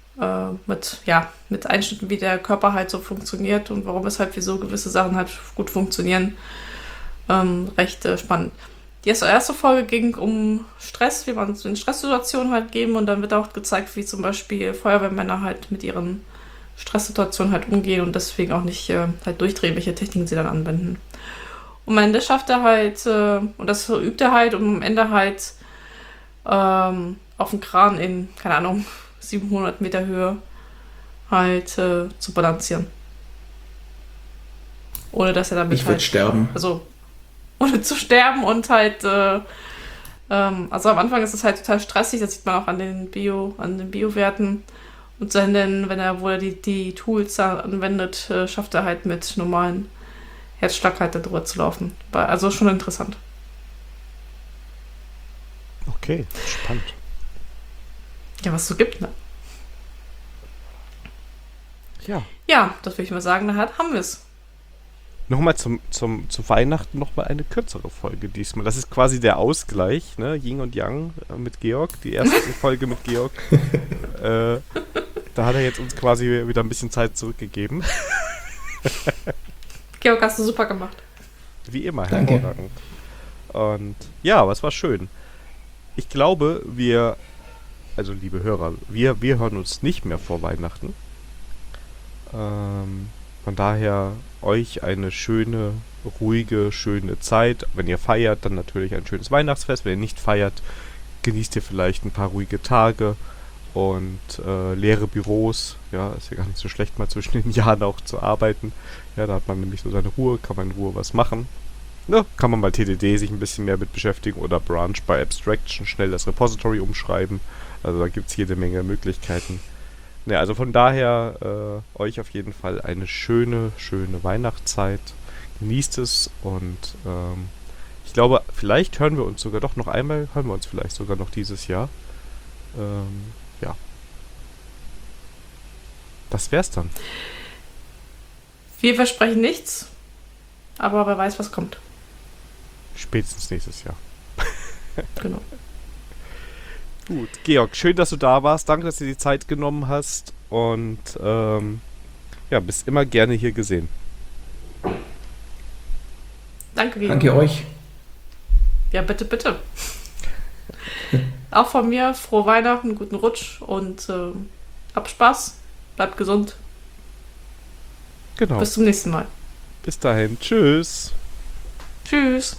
mit Einschnitten, wie der Körper halt so funktioniert und warum es halt wieso gewisse Sachen halt gut funktionieren. Recht spannend. Die erste Folge ging um Stress, wie man es in Stresssituationen halt geben und dann wird auch gezeigt, wie zum Beispiel Feuerwehrmänner halt mit ihren Stresssituationen halt umgehen und deswegen auch nicht halt durchdrehen, welche Techniken sie dann anwenden. Und am Ende schafft er halt, und das übt er halt, um am Ende halt auf dem Kran in, keine Ahnung, 700 Meter Höhe halt zu balancieren. Ohne dass er damit ich würde sterben. Also, ohne zu sterben und halt, also am Anfang ist es halt total stressig, das sieht man auch an den Bio-Werten. Und dann, wenn er die Tools anwendet, schafft er halt mit normalen Herzschlag halt da drüber zu laufen. Also schon interessant. Okay, spannend. Ja, was es so gibt, ne? Ja. Ja, das würde ich mal sagen, dann haben wir es. Nochmal zu Weihnachten nochmal eine kürzere Folge diesmal. Das ist quasi der Ausgleich, ne? Yin und Yang mit Georg. Die erste Folge mit Georg. Da hat er jetzt uns quasi wieder ein bisschen Zeit zurückgegeben. Georg, hast du super gemacht. Wie immer, Danke. hervorragend. Und ja, aber es war schön. Ich glaube, also liebe Hörer, wir hören uns nicht mehr vor Weihnachten. Von daher euch eine schöne, ruhige, schöne Zeit. Wenn ihr feiert, dann natürlich ein schönes Weihnachtsfest. Wenn ihr nicht feiert, genießt ihr vielleicht ein paar ruhige Tage und leere Büros. Ja, ist ja gar nicht so schlecht, mal zwischen den Jahren auch zu arbeiten. Ja, da hat man nämlich so seine Ruhe, kann man in Ruhe was machen. Ja, kann man mal TDD sich ein bisschen mehr mit beschäftigen oder Branch bei Abstraction schnell das Repository umschreiben. Also da gibt es jede Menge Möglichkeiten. Ja, also von daher euch auf jeden Fall eine schöne, schöne Weihnachtszeit. Genießt es und ich glaube, vielleicht hören wir uns sogar doch noch einmal, vielleicht sogar noch dieses Jahr. Ja. Das wär's dann. Wir versprechen nichts, aber wer weiß, was kommt. Spätestens nächstes Jahr. Genau. Gut, Georg, schön, dass du da warst. Danke, dass du dir die Zeit genommen hast. Und ja, bist immer gerne hier gesehen. Danke, Georg. Danke euch. Ja, bitte, bitte. Auch von mir, frohe Weihnachten, guten Rutsch und habt Spaß, bleibt gesund. Genau. Bis zum nächsten Mal. Bis dahin. Tschüss. Tschüss.